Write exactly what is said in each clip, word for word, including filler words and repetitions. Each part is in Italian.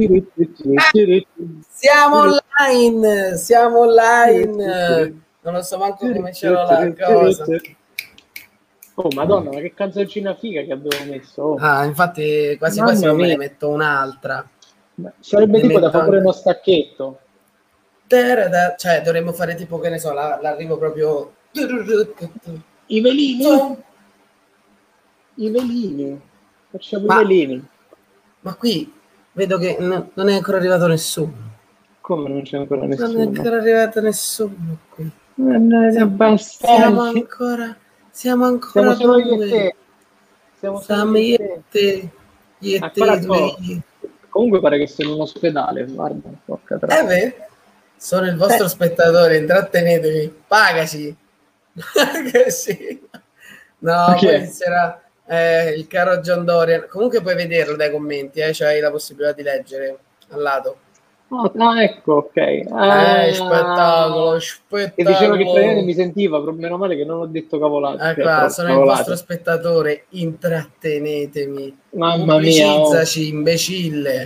Siamo online, siamo online. Non lo so manco come ce l'ho la cosa. Oh madonna, ma che canzoncina figa che abbiamo messo. Oh. Ah, infatti quasi Mamma quasi non me mia. ne metto un'altra. Sarebbe Ne tipo da metto fare pure anche- uno stacchetto. Tarada, cioè dovremmo fare tipo, che ne so, la- l'arrivo proprio. I velini. Zoom. I velini. Facciamo Ma- i velini. Ma qui vedo che no- non è ancora arrivato nessuno. Come non c'è ancora Non è nessuno? ancora arrivato nessuno qui. Non è Siamo, abbastanza. siamo ancora, siamo ancora Siamo solo io due. e te. Siamo solo Siamo io io e e te. te. Io e Ancora te, tu poco. e io. Comunque pare che sono in un ospedale, guarda. Porca Eh troia. beh, sono il vostro spettatore, intrattenetevi, pagaci. Pagaci. No, Chi poi è? inizierà eh, il caro John Dorian. Comunque puoi vederlo dai commenti, eh, c'hai la possibilità di leggere al lato. Oh, ah, ecco, ok. Ah, Eh, spettacolo, che diceva che praticamente mi spettacolo. sentiva, però meno male che non ho detto cavolate. Eh, Cioè, qua, troppo sono il cavolate. vostro spettatore, intrattenetemi. Mamma mia, oh. Pubblicizzaci, imbecille.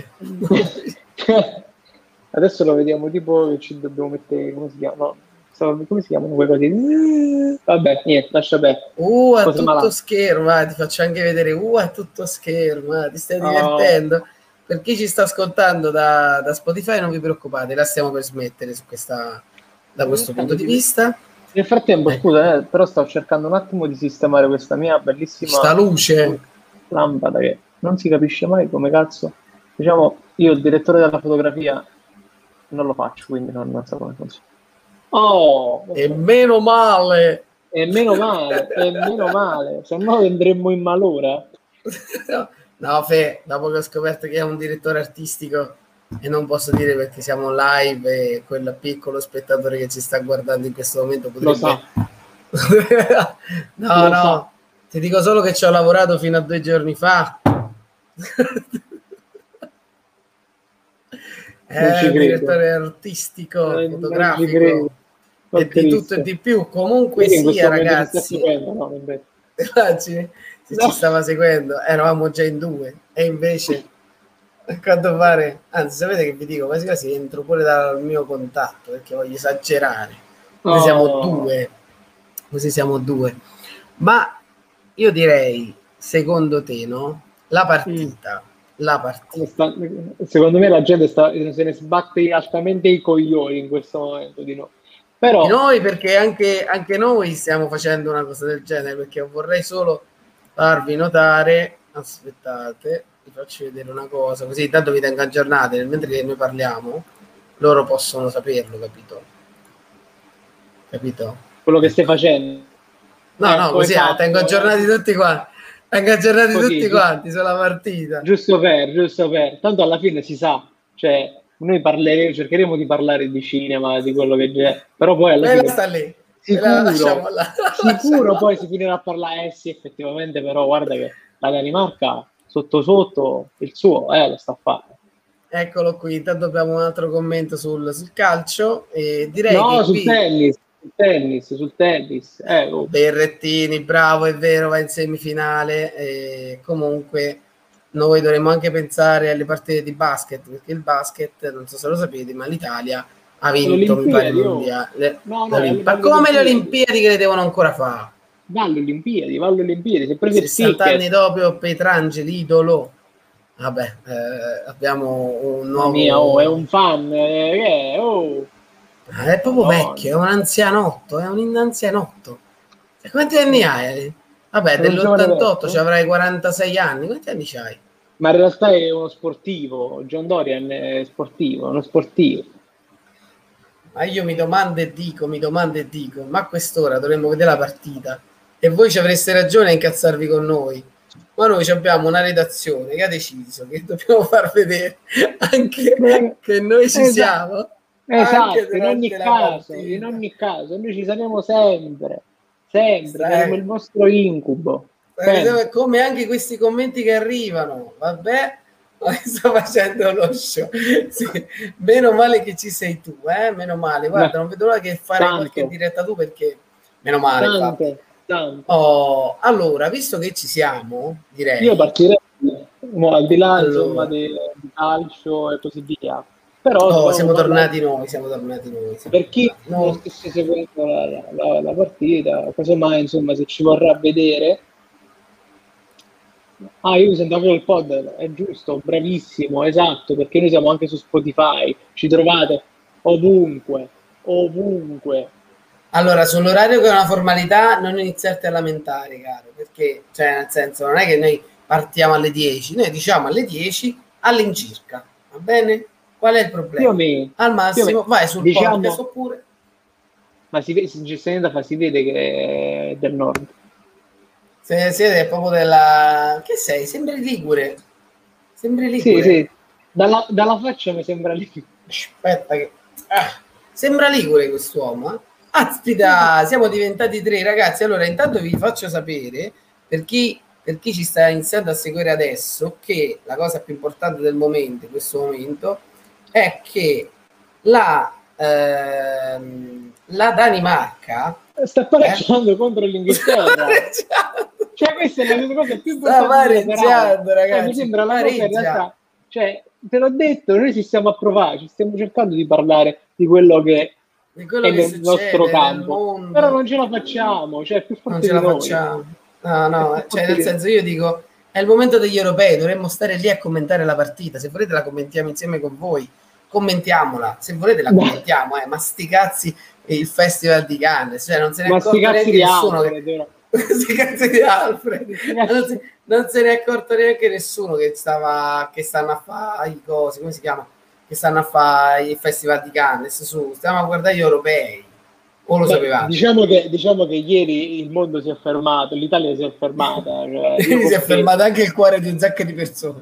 Adesso lo vediamo tipo che ci dobbiamo mettere, come si chiama? No, stavo- come si chiamano quei cose? Vabbè, niente, lascia bene. Uh, a Cose tutto malate. schermo, vai, ti faccio anche vedere. Uh, a tutto schermo, eh, ti stai Oh. divertendo. Per chi ci sta ascoltando da, da Spotify, non vi preoccupate, la stiamo per smettere su questa, da questo punto di vista. Nel frattempo, Eh. scusa, eh, però stavo cercando un attimo di sistemare questa mia bellissima Sta luce. lampada che non si capisce mai come cazzo. Diciamo, io il direttore della fotografia non lo faccio, quindi non, non so come funziona. Oh! E meno male. E meno male, e meno male, se no andremmo in malora. No, no, Fe, dopo che ho scoperto che è un direttore artistico e non posso dire perché siamo live e quel piccolo spettatore che ci sta guardando in questo momento potrebbe... Lo sa. no, Lo no, sa. ti dico solo che ci ho lavorato fino a due giorni fa. È ci un credo. direttore artistico, Eh, fotografico non e di tutto e di più. Comunque Quindi in questo sia, momento ci sta ragazzi, seguendo, no? Vabbè. immagini se No. ci stava seguendo, eravamo già in due e invece a quanto pare, anzi sapete che vi dico, quasi quasi entro pure dal mio contatto perché voglio esagerare, così Oh. siamo due, così siamo due, ma io direi, secondo te, no? La partita, mm. la partita. Sta, secondo me la gente sta, se ne sbatte altamente i coglioni in questo momento di noi. Però... Di noi perché anche, anche noi stiamo facendo una cosa del genere, perché vorrei solo farvi notare, aspettate, vi faccio vedere una cosa, così intanto vi tengo aggiornati, nel mentre noi parliamo, loro possono saperlo, capito? Capito? Quello che ecco. stai facendo. No, ecco, no, così esatto, tengo aggiornati eh. tutti quanti, tengo aggiornati Così, tutti giusto, quanti sulla partita. Giusto per, giusto per, tanto alla fine si sa, cioè noi parleremo, cercheremo di parlare di cinema, di quello che c'è, però poi alla Quella fine... sta lì. Sicuro, lasciamo là. sicuro Lasciamo poi là. si finirà a parlare, eh sì, effettivamente, però guarda che la Danimarca sotto sotto il suo eh, lo sta a fare. Eccolo qui, intanto abbiamo un altro commento sul, sul calcio e direi no, che sul qui... tennis, sul tennis, sul tennis. Eh, oh. Berrettini, bravo, è vero, va in semifinale e comunque noi dovremmo anche pensare alle partite di basket, perché il basket, non so se lo sapete, ma l'Italia ha vinto, mi pare, il mondiale. No, no, ma come le Olimpiadi che le devono ancora fare? Va alle Olimpiadi, va alle Olimpiadi, si prende sessanta anni dopo Pietrangeli, idolo. Vabbè, eh, abbiamo un nuovo... mia, oh, è un fan, eh, eh, oh. Ah, è proprio Madonna. Vecchio, è un anzianotto, è un anzianotto. E quanti anni hai? Vabbè, dell'ottantotto ci avrai quarantasei anni, quanti anni c'hai? Ma in realtà è uno sportivo, John Dorian è sportivo, uno sportivo. Ma io mi domando e dico, mi domando e dico, ma a quest'ora dovremmo vedere la partita e voi ci avreste ragione a incazzarvi con noi. Ma noi abbiamo una redazione che ha deciso che dobbiamo far vedere anche che noi ci esatto. siamo. Esatto, in ogni caso, partita. in ogni caso, noi ci saremo sempre, sempre, saremo il vostro incubo. Eh, come anche questi commenti che arrivano, vabbè, sto facendo lo show. Sì. Meno male che ci sei tu, eh? Meno male, guarda, Beh, non vedo l'ora che fare tanto. qualche diretta tu perché meno male. Tanto, tanto. Oh, allora, visto che ci siamo, direi. Io partirei, no, al di là allora, insomma di, di calcio e così via. Però oh, siamo parlare... tornati noi, siamo tornati noi. Siamo Per chi tornati non noi. stesse seguendo la, la, la partita, casomai, insomma, se ci vorrà vedere. Ah, io mi sento anche il pod, è giusto, bravissimo, esatto, perché noi siamo anche su Spotify, ci trovate ovunque, ovunque. Allora, sull'orario che è una formalità, non iniziarti a lamentare, caro, perché, cioè, nel senso, non è che noi partiamo alle dieci, noi diciamo alle dieci all'incirca, va bene? Qual è il Più o problema? meno, Al più o meno. massimo vai sul podcast Diciamo, oppure... ma si vede, sinceramente fa, si vede che è del nord. Se siete proprio della... Che sei? Sembri ligure. Sembri Sì, ligure. sì, dalla, dalla faccia mi sembra lì. Aspetta che... Ah, sembra ligure quest'uomo, eh? Aspetta, siamo diventati tre, ragazzi. Allora, intanto vi faccio sapere, per chi, per chi ci sta iniziando a seguire adesso, che la cosa più importante del momento, in questo momento, è che la, ehm, la Danimarca... Sta pareggiando eh? contro l'Inghilterra. Cioè, questa è la cosa più importante della serata. Ragazzi, cioè, mi sembra la cosa in realtà... Cioè, te l'ho detto, noi ci stiamo a provare, ci stiamo cercando di parlare di quello che di quello è che nel nostro campo, nel però non ce la facciamo, cioè è più forte non ce la di noi. facciamo. No, no, cioè nel senso io dico è il momento degli europei, dovremmo stare lì a commentare la partita, se volete la commentiamo insieme con voi, commentiamola, se volete la commentiamo, eh, ma sti cazzi il Festival di Cannes, cioè non se ne è accorto neanche nessuno che... sti cazzi di Alfred non, si, non se ne è accorto neanche nessuno che stava che stanno a fare i cosi, come si chiama? Che stanno a fare il Festival di Cannes, su, stiamo a guardare gli europei. O lo sapevate? Diciamo che, diciamo che ieri il mondo si è fermato, l'Italia si è fermata. Cioè, si è fermato anche il cuore di un sacco di persone.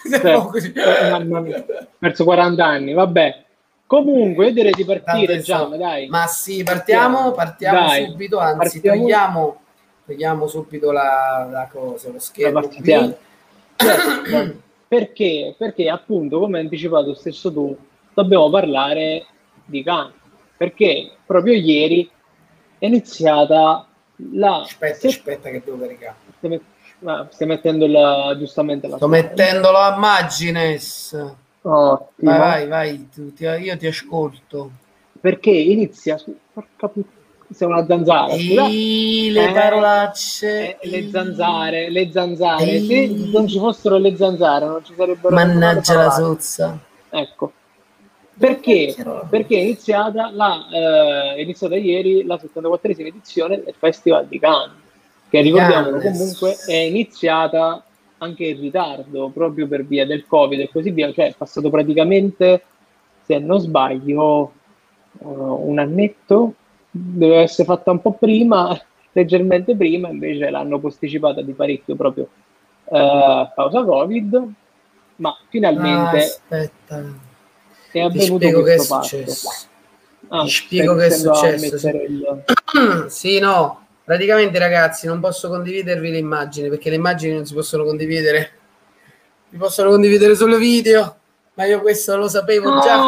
Cioè, perso quaranta anni, vabbè. Comunque, io direi di partire, Gian, dai. Ma sì, partiamo, partiamo dai, subito, anzi partiamo. togliamo, togliamo subito la, la cosa, lo schermo qui. Cioè, perché? Perché appunto, come hai anticipato stesso tu, dobbiamo parlare di Cannes. Perché proprio ieri è iniziata la... Aspetta, set... aspetta che devo caricare. Stai, met... ah, stai mettendo la... giustamente la... Sto mettendo la Magines. Ottimo. Vai, vai, vai, tu, ti... io ti ascolto. Perché inizia... Porca puttana. Sei una zanzara. Ehi, le eh, parolacce. Eh, le zanzare, le zanzare. Ehi. Se non ci fossero le zanzare non ci sarebbero... Mannaggia la sozza. Ecco. Perché? Perché è iniziata, la, eh, è iniziata ieri la settantaquattresima edizione del Festival di Cannes, che ricordiamolo comunque è iniziata anche in ritardo proprio per via del Covid e così via, cioè è passato praticamente, se non sbaglio, uh, un annetto, doveva essere fatta un po' prima, leggermente prima, invece l'hanno posticipata di parecchio proprio a uh, causa Covid, ma finalmente... Ah, aspetta. È avvenuto Ti spiego che è passo. successo. Ah, Ti spiego che è successo. Sì. sì, no, praticamente ragazzi non posso condividervi le immagini perché le immagini non si possono condividere. Si possono condividere solo video, ma io questo lo sapevo già.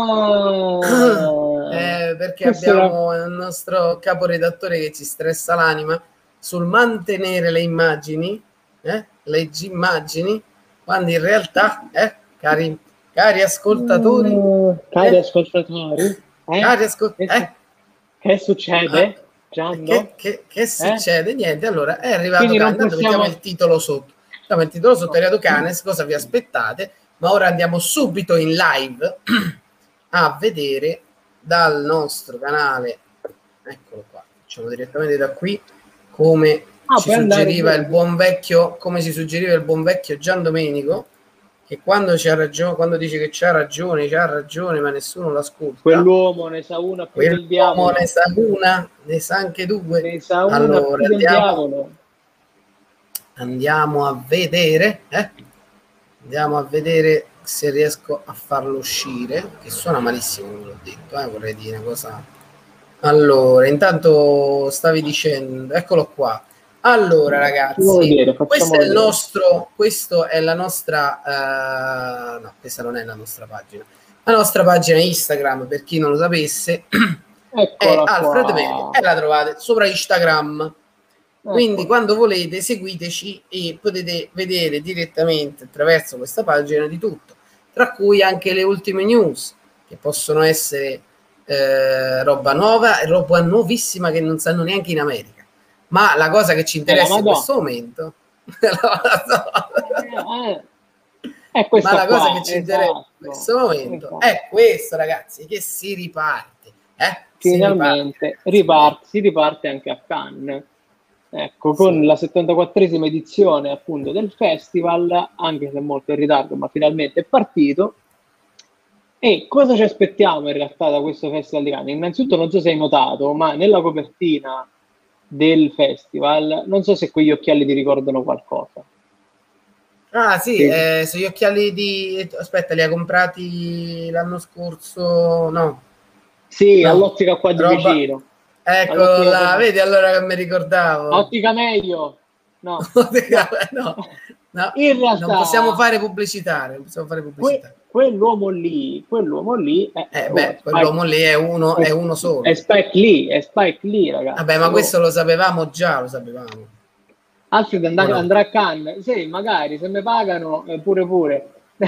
Oh. eh, perché questo abbiamo era... il nostro caporedattore che ci stressa l'anima sul mantenere le immagini, eh, le immagini, quando in realtà, eh, cari Cari ascoltatori, uh, cari eh? ascoltatori, eh? cari ascol- eh? che succede? Ah, che, che, che succede? Eh? Niente, allora è arrivato Cannes, possiamo... mettiamo il titolo sotto. Mettiamo il titolo sotto, è arrivato Cannes, cosa vi aspettate? Ma ora andiamo subito in live a vedere dal nostro canale, eccolo qua, facciamo direttamente da qui, come ah, ci suggeriva il buon vecchio, come ci suggeriva il buon vecchio Gian Domenico, che quando c'ha ragione, quando dice che c'ha ragione, c'ha ragione, ma nessuno l'ascolta. Quell'uomo ne sa una più del diavolo. ne sa una, ne sa anche due. Ne sa una allora, più del andiamo, diavolo. Andiamo a vedere, eh? Andiamo a vedere se riesco a farlo uscire, che suona malissimo, come l'ho detto, eh? Vorrei dire una cosa. Allora, intanto stavi dicendo, eccolo qua. Allora ragazzi, vedere, questo è il nostro, questo è la nostra, uh, no, questa non è la nostra pagina, la nostra pagina Instagram, per chi non lo sapesse, Eccola è Alfred Media e la trovate sopra Instagram. Ecco. Quindi quando volete seguiteci e potete vedere direttamente attraverso questa pagina di tutto. tra cui anche le ultime news, che possono essere eh, roba nuova e roba nuovissima che non sanno neanche in America. Ma la cosa che ci interessa in questo momento eh, eh. È ma la cosa qua, che ci esatto, interessa in questo momento esatto. è questo, ragazzi, che si riparte. Eh? Finalmente si riparte. Riparte, si riparte anche a Cannes. Ecco, con sì. la settantaquattresima edizione appunto del festival, anche se molto in ritardo, ma finalmente è partito. E cosa ci aspettiamo in realtà da questo Festival di Cannes? Innanzitutto non so se hai notato, ma nella copertina del festival, non so se quegli occhiali ti ricordano qualcosa. Ah sì, sì. Eh, sono gli occhiali di... Aspetta, li ha comprati l'anno scorso? No. Sì, no. all'ottica qua di Roba... vicino. Eccolo là, vedi allora che mi ricordavo. Ottica meglio. No. no. no. In realtà... Non possiamo fare pubblicità, non possiamo fare pubblicità. Que- quell'uomo lì, quell'uomo lì... È, eh, beh, quell'uomo lì è uno, è, è uno solo. È Spike Lee, è Spike Lee, ragazzi. Vabbè, ma questo lo sapevamo già, lo sapevamo. Alfred andrà, no. andrà a Cannes, sì, magari se mi pagano eh, pure pure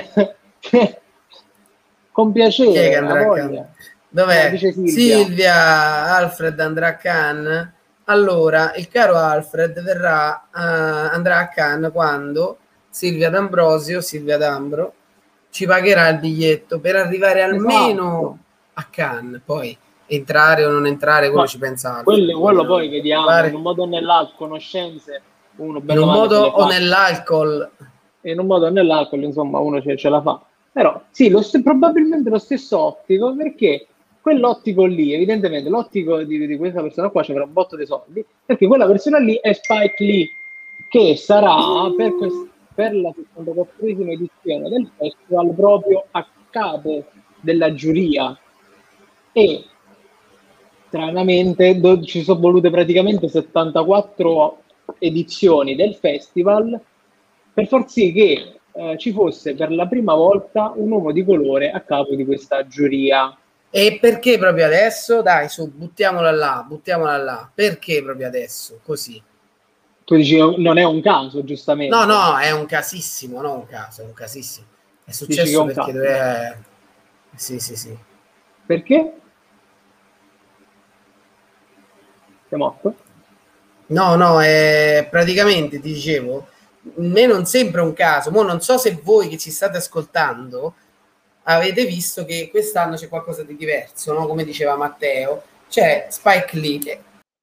con piacere. Chi è che andrà a Cannes? Dov'è? No, Silvia. Silvia, Alfred andrà a Cannes. Allora, il caro Alfred verrà uh, andrà a Cannes quando Silvia D'Ambrosio, Silvia D'Ambro, ci pagherà il biglietto per arrivare almeno esatto. a Cannes. Poi entrare o non entrare, quello Ma ci pensa Alfred. Quello, quello poi vediamo, pare... in un modo o nell'altro, conoscenze. Uno in un modo o nell'alcol in un modo o nell'alcol insomma uno ce, ce la fa, però sì, lo st- probabilmente lo stesso ottico, perché quell'ottico lì evidentemente l'ottico di, di questa persona qua ci avrà un botto di soldi, perché quella persona lì è Spike Lee, che sarà per, quest- per la settantaquattresima edizione del festival proprio a capo della giuria. E stranamente do- ci sono volute praticamente settantaquattro edizioni del festival per far sì che eh, ci fosse per la prima volta un uomo di colore a capo di questa giuria. E perché proprio adesso? Dai, su, buttiamola là, buttiamola là. Perché proprio adesso? Così. Tu dici non è un caso, giustamente. No, no, è un casissimo, no un caso, è un casissimo. È successo è perché dove... Sì, sì, sì. Perché? Sei morto? No, no, è praticamente ti dicevo, a me non sembra un caso. Mo non so se voi che ci state ascoltando avete visto che quest'anno c'è qualcosa di diverso, no? Come diceva Matteo, c'è Spike Lee. Che...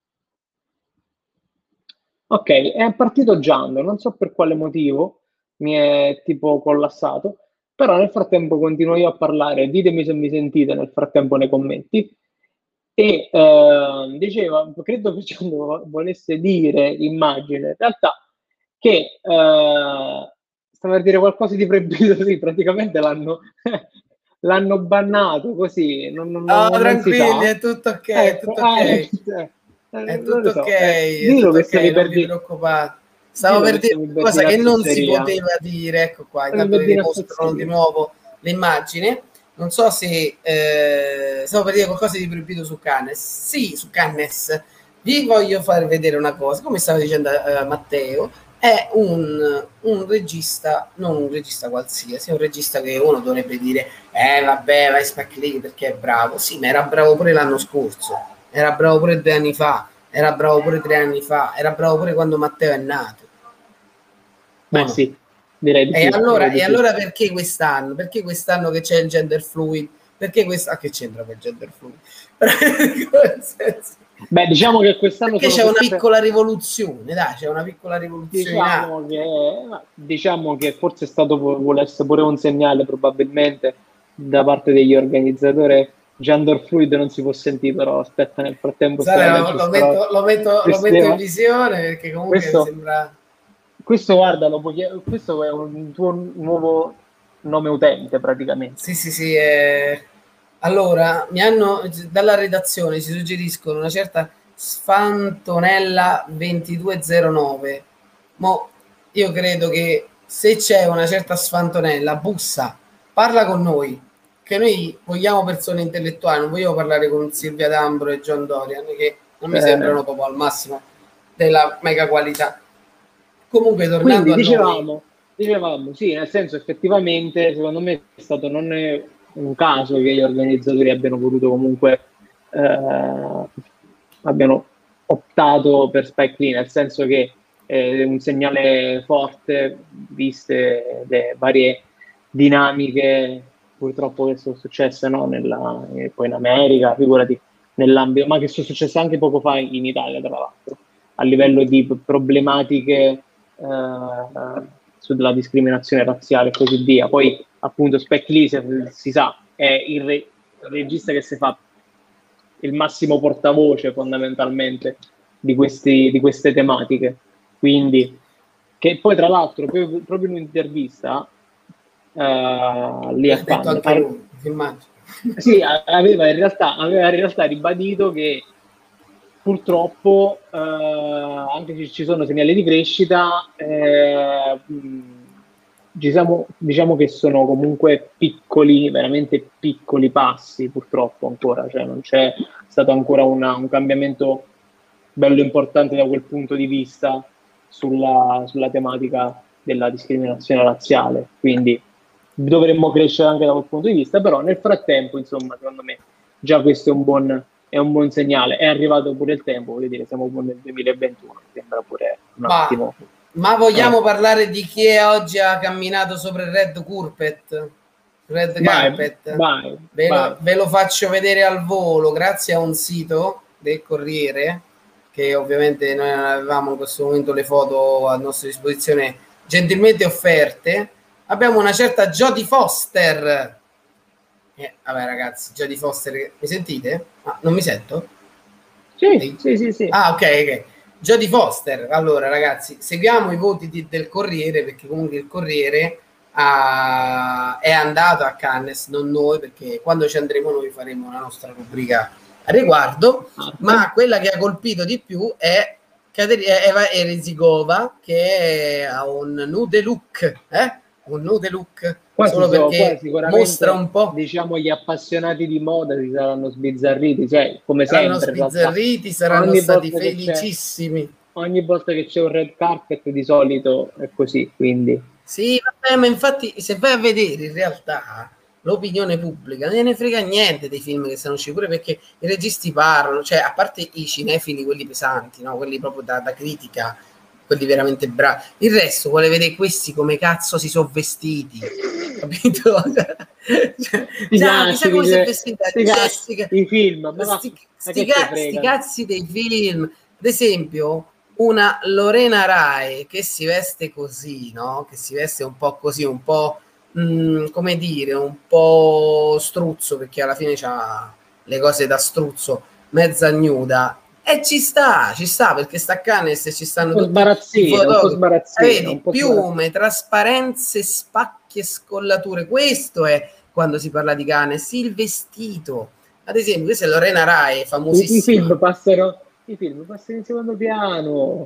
Ok, è partito Giando, non so per quale motivo, mi è tipo collassato, però nel frattempo continuo io a parlare, ditemi se mi sentite nel frattempo nei commenti. E eh, diceva, credo che volesse dire, immagine, in realtà, che eh, stava per dire qualcosa di proibito, sì, praticamente l'hanno, l'hanno bannato così. Non, non, oh, non tranquilli, è tutto ok, eh, è tutto ok. Eh, è tutto so. ok, eh, è tutto che ok, non vi vi preoccupate. Stavo per dire una cosa che non si poteva dire, ecco qua, intanto vi mostrano di nuovo l'immagine. Non so se eh, stavo per dire qualcosa di proibito su Cannes. Sì, su Cannes. Vi voglio far vedere una cosa, come stava dicendo eh, Matteo, è un, un regista, non un regista qualsiasi, è un regista che uno dovrebbe dire, eh vabbè, vai Spike Lee perché è bravo. Sì, ma era bravo pure l'anno scorso, era bravo pure due anni fa, era bravo pure tre anni fa, era bravo pure quando Matteo è nato. Beh, sì. Direi di e, sì, allora, direi e di allora sì. perché quest'anno? Perché quest'anno che c'è il gender fluid? Perché questa... Ah, che c'entra quel gender fluid? Beh, diciamo che quest'anno perché c'è queste... una piccola rivoluzione, dai, c'è una piccola rivoluzione. Diciamo che, diciamo che forse è stato vuole essere pure un segnale probabilmente da parte degli organizzatori. Gender fluid non si può sentire, però aspetta, nel frattempo Sare, lo, lo, metto, lo, metto, lo metto in visione perché comunque questo, mi sembra... Questo, guarda, lo puoi, questo è un tuo nuovo nome utente praticamente. Sì, sì, sì. Eh... Allora, mi hanno, dalla redazione ci suggeriscono una certa Sfantonella ventidue zero nove. Mo io credo che se c'è una certa Sfantonella, bussa, parla con noi, che noi vogliamo persone intellettuali, non vogliamo parlare con Silvia D'Ambro e John Dorian, che non mi eh. sembrano proprio al massimo della mega qualità. Comunque, tornando Quindi, a dicevamo, noi, dicevamo, sì, nel senso effettivamente secondo me è stato non è un caso che gli organizzatori abbiano voluto comunque eh, abbiano optato per Spike Lee, nel senso che è un segnale forte viste le varie dinamiche purtroppo che sono successe, no? Nella, eh, poi in America, figurati nell'ambito, ma che sono successe anche poco fa in Italia, tra l'altro, a livello di problematiche eh, sulla discriminazione razziale e così via. Poi appunto Spike Lee, se, si sa, è il, re, il regista che si fa il massimo portavoce fondamentalmente di, questi, di queste tematiche, quindi che poi tra l'altro proprio, proprio in un'intervista uh, lì a Cannes anche lui, immagino. Sì, aveva in realtà aveva in realtà ribadito che purtroppo eh, anche se ci sono segnali di crescita eh, diciamo, diciamo che sono comunque piccoli, veramente piccoli passi purtroppo ancora, cioè non c'è stato ancora una, un cambiamento bello importante da quel punto di vista sulla, sulla tematica della discriminazione razziale, quindi dovremmo crescere anche da quel punto di vista, però nel frattempo insomma secondo me già questo è un buon è un buon segnale, è arrivato pure il tempo, voglio dire, siamo nel duemilaventuno, mi sembra pure un ma, attimo. Ma vogliamo eh. parlare di chi è oggi ha camminato sopra il red carpet? Red vai, carpet? vai, ve, vai. Lo, ve lo faccio vedere al volo grazie a un sito del Corriere, che ovviamente noi non avevamo in questo momento le foto a nostra disposizione gentilmente offerte. Abbiamo una certa Jodie Foster. Eh, vabbè ragazzi, Jodie Foster, mi sentite? Ah, non mi sento? Sì, sì, sì, sì. Ah, ok, ok. Jodie Foster. Allora ragazzi, seguiamo i voti di, del Corriere, perché comunque il Corriere ha, è andato a Cannes, non noi, perché quando ci andremo noi faremo la nostra rubrica a riguardo, ah, ma quella che ha colpito di più è Eva Eresigova, che ha un nude look, eh? un nude look quasi solo so, perché mostra un po', diciamo, gli appassionati di moda si saranno sbizzarriti, cioè come saranno sempre sbizzarriti, saranno ogni stati felicissimi. Ogni volta che c'è un red carpet di solito è così, quindi sì, vabbè, ma infatti se vai a vedere in realtà l'opinione pubblica non ne frega niente dei film che stanno usciti, pure perché i registi parlano, cioè a parte i cinefili, quelli pesanti, no? Quelli proprio da, da critica, quelli veramente bravi, il resto vuole vedere questi come cazzo si sono vestiti, capito? Cioè, già, chissà come si è vestita Jessica, i film, ma sti, sti, ca- sti cazzi dei film, ad esempio una Lorena Rae che si veste così, no? Che si veste un po' così, un po' mh, come dire, un po' struzzo, perché alla fine c'ha le cose da struzzo, mezza nuda. E ci sta, ci sta, perché sta a Cannes e ci stanno tutti i fotografi. Vedi, piume, trasparenze, spacchi e scollature. Questo è quando si parla di Cannes, il vestito. Ad esempio, questa è Lorena Rae, famosissima. I film passano, i film passano in secondo piano.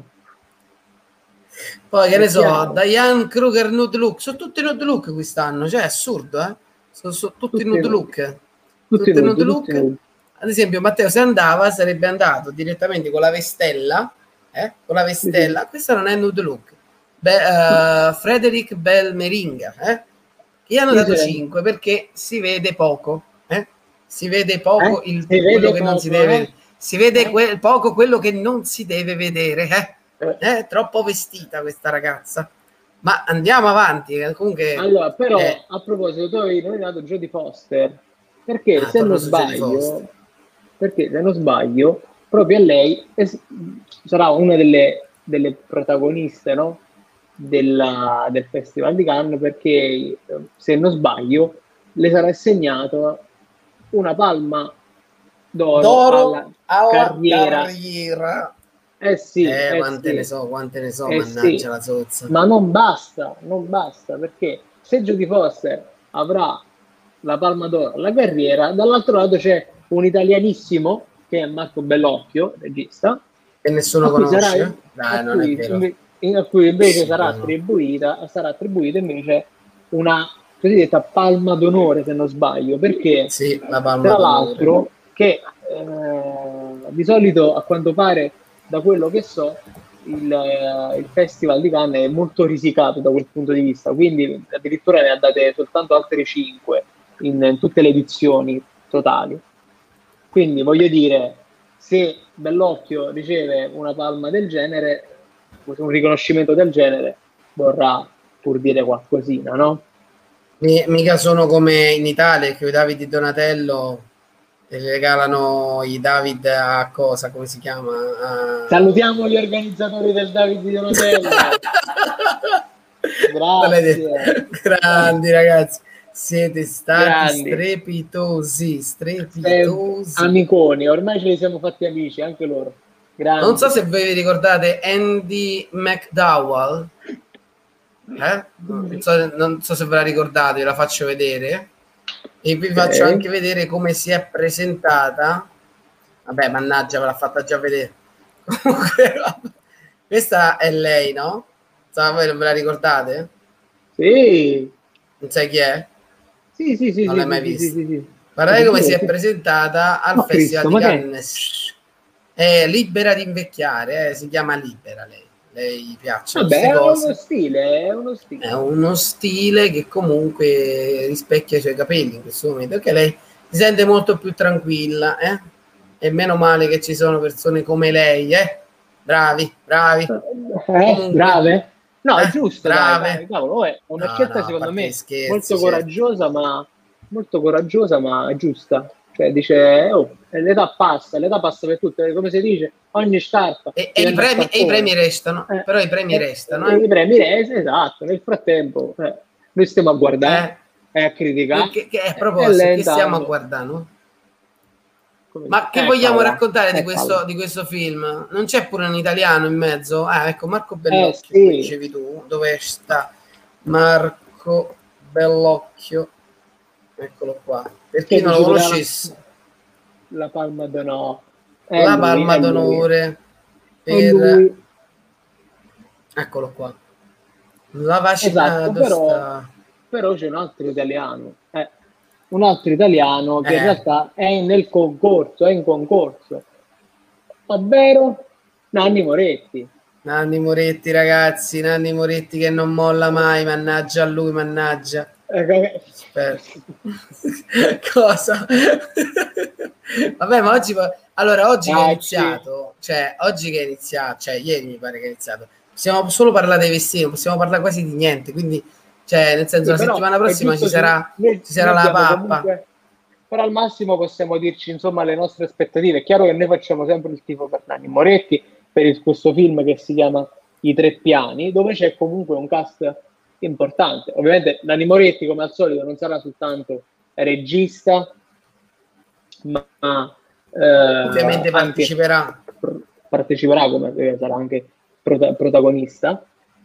Poi che ne so, Diane Kruger nude look, sono tutti nude look quest'anno, cioè è assurdo, eh? Sono, sono tutti, tutti nude look. Tutti, tutti nude look. Tutti. Ad esempio Matteo se andava sarebbe andato direttamente con la vestella, eh? Con la vestella, sì. Questa non è nude look. Be- uh, Frederick Belmeringa, eh? Gli hanno sì, dato sì. cinque perché si vede poco, eh? Si vede poco eh? il, si quello vede che poco, non si deve eh? si vede eh? que- poco quello che non si deve vedere, eh? È troppo vestita questa ragazza, ma andiamo avanti comunque. Allora però eh. a proposito, tu avevi nominato Jodie Foster perché ah, se non sbaglio perché se non sbaglio proprio a lei es- sarà una delle, delle protagoniste, no? Della, del Festival di Cannes, perché se non sbaglio le sarà assegnato una palma d'oro, d'oro alla, alla carriera, carriera. Eh sì, eh, eh quante sì. ne so, quante ne so, eh mannaggia sì. la zozza. Ma non basta, non basta, perché se Jodie Foster avrà la palma d'oro alla carriera, dall'altro lato c'è un italianissimo che è Marco Bellocchio, regista, che nessuno conosce, sarà, Dai, a, non cui, è vero. In, a cui invece sì, sarà no. attribuita, sarà attribuita invece una cosiddetta palma d'onore, se non sbaglio, perché sì, la palma tra d'onore. l'altro che eh, di solito a quanto pare, da quello che so, il, eh, il Festival di Cannes è molto risicato da quel punto di vista, quindi addirittura ne ha date soltanto altre cinque in, in tutte le edizioni totali. Quindi voglio dire, se Bellocchio riceve una palma del genere, un riconoscimento del genere, vorrà pur dire qualcosina, no? Mica sono come in Italia che i David di Donatello regalano i David a cosa, come si chiama? A... Salutiamo gli organizzatori del David di Donatello. Grazie. Grandi ragazzi, siete stati Grandi. strepitosi, strepitosi. Amiconi, ormai ce li siamo fatti amici, anche loro. Grandi. Non so se voi vi ricordate Andy McDowell. Eh? Non, so, non so se ve la ricordate, ve la faccio vedere e vi okay. faccio anche vedere come si è presentata. Vabbè, mannaggia, ve l'ha fatta già vedere. Questa è lei, no? So, voi non ve la ricordate? Sì. Non sai chi è? Sì, sì, sì. Non sì, l'hai mai sì, vista? sì, sì, sì. Guardate sì, come sì, si sì. è presentata al oh, Festival Cristo, di Cannes. È libera di invecchiare, eh? Si chiama Libera lei. Lei piacciono Vabbè, queste cose. È uno stile, è uno stile. È uno stile che comunque rispecchia i suoi capelli in questo momento, che lei si sente molto più tranquilla, eh? E meno male che ci sono persone come lei, eh? Bravi, bravi. Eh, comunque, brave? No, eh, è giusto, brave. dai, dai, cavolo, è una no, scelta no, secondo me scherzi, molto certo. coraggiosa, ma molto coraggiosa, ma giusta. Cioè dice, oh, l'età passa, l'età passa per tutte, come si dice, ogni scarpa. E, e, i, premi, e i premi restano, eh, però i premi eh, restano. Eh. Eh. I premi restano, esatto, nel frattempo eh, noi stiamo a guardare eh. e a criticare. Che, che, a proposito, che stiamo a guardare? Come Ma che eh, vogliamo palla, raccontare di eh, questo, di questo film? Non c'è pure un italiano in mezzo? Ah, ecco, Marco Bellocchio, eh, sì. dicevi tu. Dove sta Marco Bellocchio? Eccolo qua. Per chi non lo conoscesse. La palma d'onore. La lui, palma d'onore. Per... lui. Eccolo qua. La vaci... Esatto, ah, però, sta... però c'è un altro italiano. Eh. Un altro italiano che eh. in realtà è nel concorso, è in concorso. Ovvero Nanni Moretti. Nanni Moretti, ragazzi, Nanni Moretti che non molla mai, mannaggia a lui, mannaggia. Aspetta. Cosa? Vabbè, ma oggi allora oggi che è iniziato, cioè oggi che è iniziato, cioè ieri mi pare che è iniziato. Possiamo solo parlare dei vestiti, non possiamo parlare quasi di niente, quindi cioè nel senso sì, la settimana prossima ci sarà, noi, ci sarà la pappa. Comunque, però al massimo possiamo dirci insomma le nostre aspettative. È chiaro che noi facciamo sempre il tifo per Nanni Moretti per il, questo film che si chiama I Tre Piani, dove c'è comunque un cast importante. Ovviamente Nanni Moretti, come al solito, non sarà soltanto regista, ma eh, ovviamente parteciperà parteciperà come sarà anche prota- protagonista,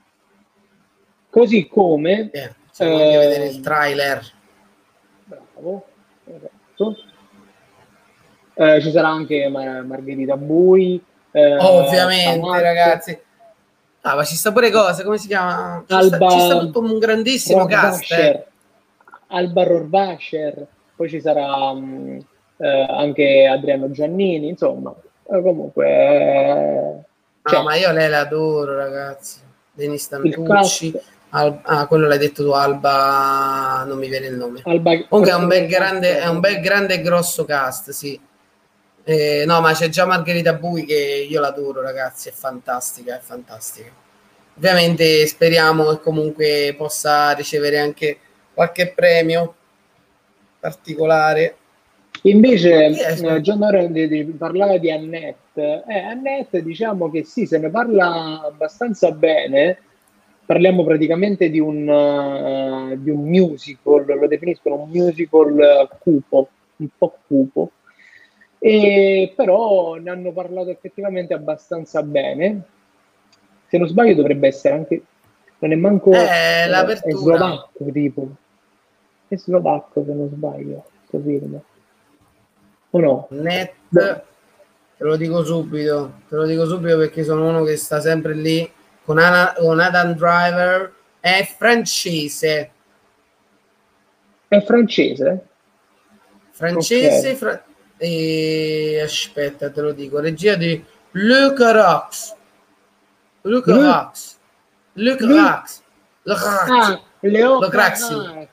così come eh, possiamo eh, anche vedere il trailer. Bravo, esatto. Eh, ci sarà anche Mar- Margherita Bui, eh, ovviamente Tamarco. Ragazzi. Ah, ma ci sta pure cosa, come si chiama? Ci, Alba, sta, ci sta tutto un grandissimo cast. Eh. Alba Rohrwacher, poi ci sarà um, eh, anche Adriano Giannini, insomma, eh, comunque... Eh, no, cioè, ma io lei la adoro, ragazzi. Denis Tantucci, Al, ah, quello l'hai detto tu, Alba, non mi viene il nome. Alba, comunque è un bel grande, è un bel grande e grosso cast, sì. Eh, no, ma c'è già Margherita Bui che io l'adoro, ragazzi, è fantastica, è fantastica. Ovviamente speriamo che comunque possa ricevere anche qualche premio particolare. Invece eh, John Orendi parlava di Annette. Eh, Annette, diciamo che sì, se ne parla abbastanza bene. Parliamo praticamente di un, uh, di un musical, lo definiscono un musical uh, cupo, un po' cupo. E però ne hanno parlato effettivamente abbastanza bene. Se non sbaglio dovrebbe essere anche, non è manco eh, eh, è slovacco tipo, è slovacco se non sbaglio questo film, o no? Net, te lo dico subito, te lo dico subito perché sono uno che sta sempre lì con, Anna, con Adam Driver, è francese. È francese? Francese, okay. fra- e aspetta, te lo dico, regia di Luc Rox. Luc Rax. Luc Rax. Luc Rax. Luc Rax.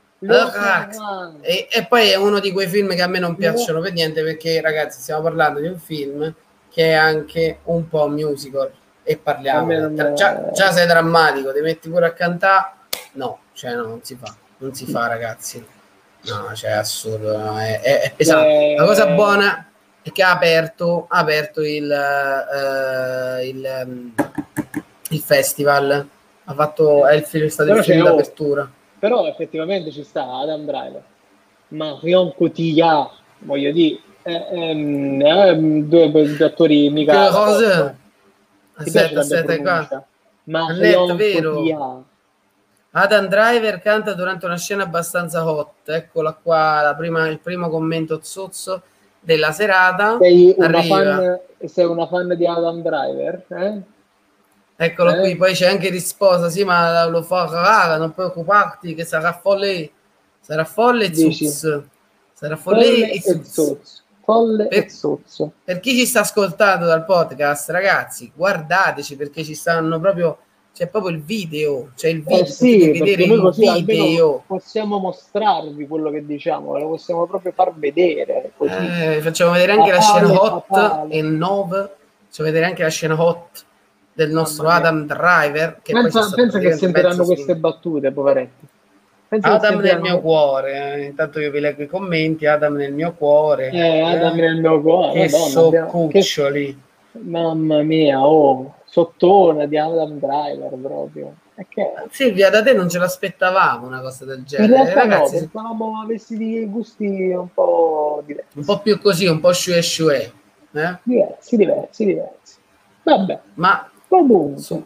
E, e poi è uno di quei film che a me non piacciono per niente, perché ragazzi stiamo parlando di un film che è anche un po' musical e parliamo non... già, già sei drammatico, ti metti pure a cantare, no, cioè no, non si fa, non si fa ragazzi, no, cioè è assurdo, no? È, è, è pesante. Eh... La cosa buona è che ha aperto, ha aperto il, uh, il, um, il festival, ha fatto, è il film, è stato Però il film d'apertura. Però effettivamente ci sta Adam Driver, Marion Cotillard, voglio dire, eh, ehm, eh, due, due attori mica... Che cosa? No. Aspetta, aspetta qua. Marion Cotillard. Adam Driver canta durante una scena abbastanza hot, eccola qua, la prima, il primo commento zozzo della serata. Sei una, fan, sei una fan di Adam Driver? Eh? Eccolo eh? qui, poi c'è anche risposta, sì, ma lo fa rara, non preoccuparti che sarà folle, sarà folle e zuz. Sarà folle, folle e zuz. Folle per, e zozzo. Per chi ci sta ascoltando dal podcast, ragazzi, guardateci, perché ci stanno proprio, c'è proprio il video, c'è il video, eh sì, vedere noi così il video. Possiamo mostrarvi quello che diciamo, lo possiamo proprio far vedere. Così. Eh, facciamo vedere anche papale, la scena hot papale. e nove, facciamo vedere anche la scena hot del nostro Adam Driver, che pensa, poi pensa che sentiranno queste battute, poveretti. Pensa Adam nel mio cuore, eh. Intanto io vi leggo i commenti. Adam nel mio cuore, eh, Adam eh. nel mio cuore, che soccuccioli, che... mamma mia, oh, sottona di Adam Driver proprio. Che... Silvia, da te non ce l'aspettavamo una cosa del genere. In realtà ragazzi, no, pensavamo avessi di gusti un po' diversi, un po' più così, un po' shue shue, eh? diversi, diversi, diversi. Vabbè, ma comunque. Su.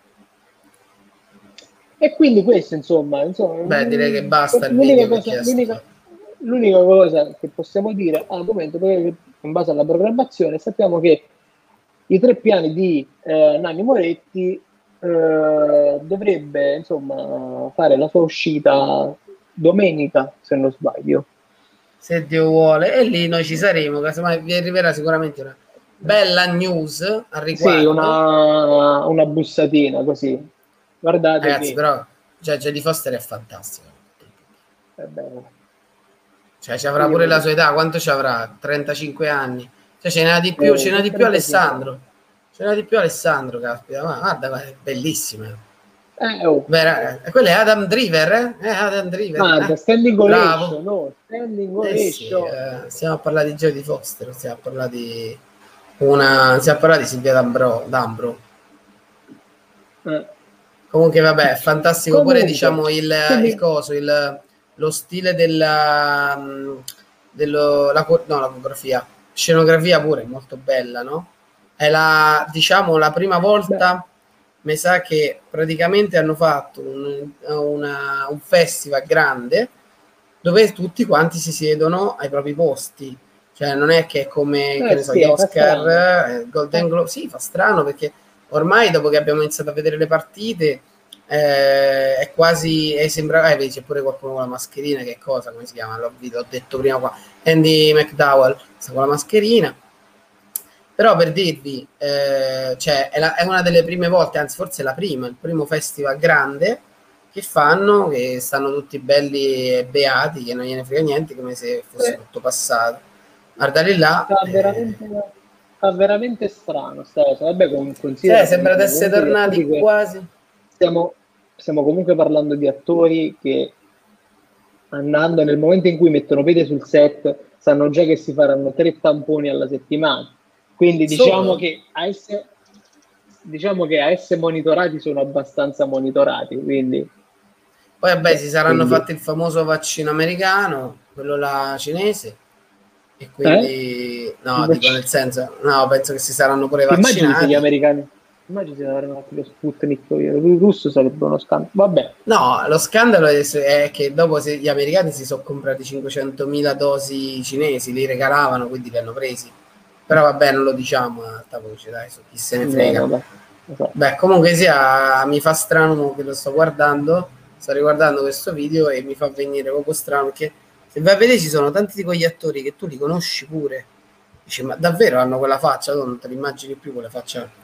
E quindi questo, insomma, insomma beh, direi che basta il l'unica video cosa, l'unica, l'unica cosa che possiamo dire al momento, perché in base alla programmazione sappiamo che i tre piani di eh, Nanni Moretti eh, dovrebbe, insomma, fare la sua uscita domenica, se non sbaglio. Se Dio vuole, e lì noi ci saremo, casomai vi arriverà sicuramente una bella news al riguardo. Sì, una, una bussatina così. Guardate, ragazzi, che... però cioè, Jodie Foster è fantastico. È bello. Cioè, ci avrà pure la sua età, quanto ci avrà? trentacinque anni. Cioè, ce n'ha di più, eh, ce n'ha di più Alessandro. Ce n'ha di più Alessandro, caspita. Ma guarda, è bellissima. Eh, oh. Beh, quello è Adam Driver, eh? È Adam Driver. Ah, eh? standing ovation, no? Standing ovation. Eh sì, eh, stiamo a parlare di Jodie Foster, stiamo a parlare di una, stiamo a parlare di Silvia D'Ambro. D'Ambro. Eh. Comunque, vabbè, è fantastico. Comunque, pure, diciamo, il, quindi... il coso, il, lo stile della, dello, la, no, la fotografia, scenografia pure è molto bella, no? È la, diciamo, la prima volta, mi sa che praticamente hanno fatto un, una, un festival grande dove tutti quanti si siedono ai propri posti. Cioè, non è che è come eh, che ne so, sì, gli Oscar, eh, Golden Globe. Sì, fa strano, perché ormai dopo che abbiamo iniziato a vedere le partite eh, è quasi eh, sembra eh, vedi, c'è pure qualcuno con la mascherina, che cosa, come si chiama, l'ho, l'ho detto prima qua, Andy McDowell sta con la mascherina, però per dirvi eh, cioè, è, la, è una delle prime volte, anzi forse la prima, il primo festival grande che fanno, che stanno tutti belli e beati, che non gliene frega niente, come se fosse tutto passato. Guardali là, sta veramente eh, Fa veramente strano sta cosa. Vabbè, considera sì, sembra di essere tornati quasi. Stiamo, stiamo comunque parlando di attori che, andando nel momento in cui mettono piede sul set, sanno già che si faranno tre tamponi alla settimana. Quindi diciamo Solo. che a essere, diciamo che a essere monitorati sono abbastanza monitorati. Quindi poi vabbè, si saranno quindi... fatti il famoso vaccino americano, quello là cinese. E quindi eh? no, dico nel senso, no, penso che si saranno pure vaccinati. Immagini se gli americani, immagini se avrebbero fatto lo Sputnik, il russo sarebbe uno scandalo. Vabbè. No, lo scandalo è, è che dopo se gli americani si sono comprati cinquecentomila dosi cinesi, li regalavano, quindi li hanno presi. Però vabbè, non lo diciamo a alta voce, dai, so chi se ne frega. No, vabbè. Esatto. Beh, comunque sia, mi fa strano che lo sto guardando, sto riguardando questo video e mi fa venire proprio strano, perché se vai a vedere ci sono tanti di quegli attori che tu li conosci pure. Dici, ma davvero hanno quella faccia? Tu non te li immagini più quella faccia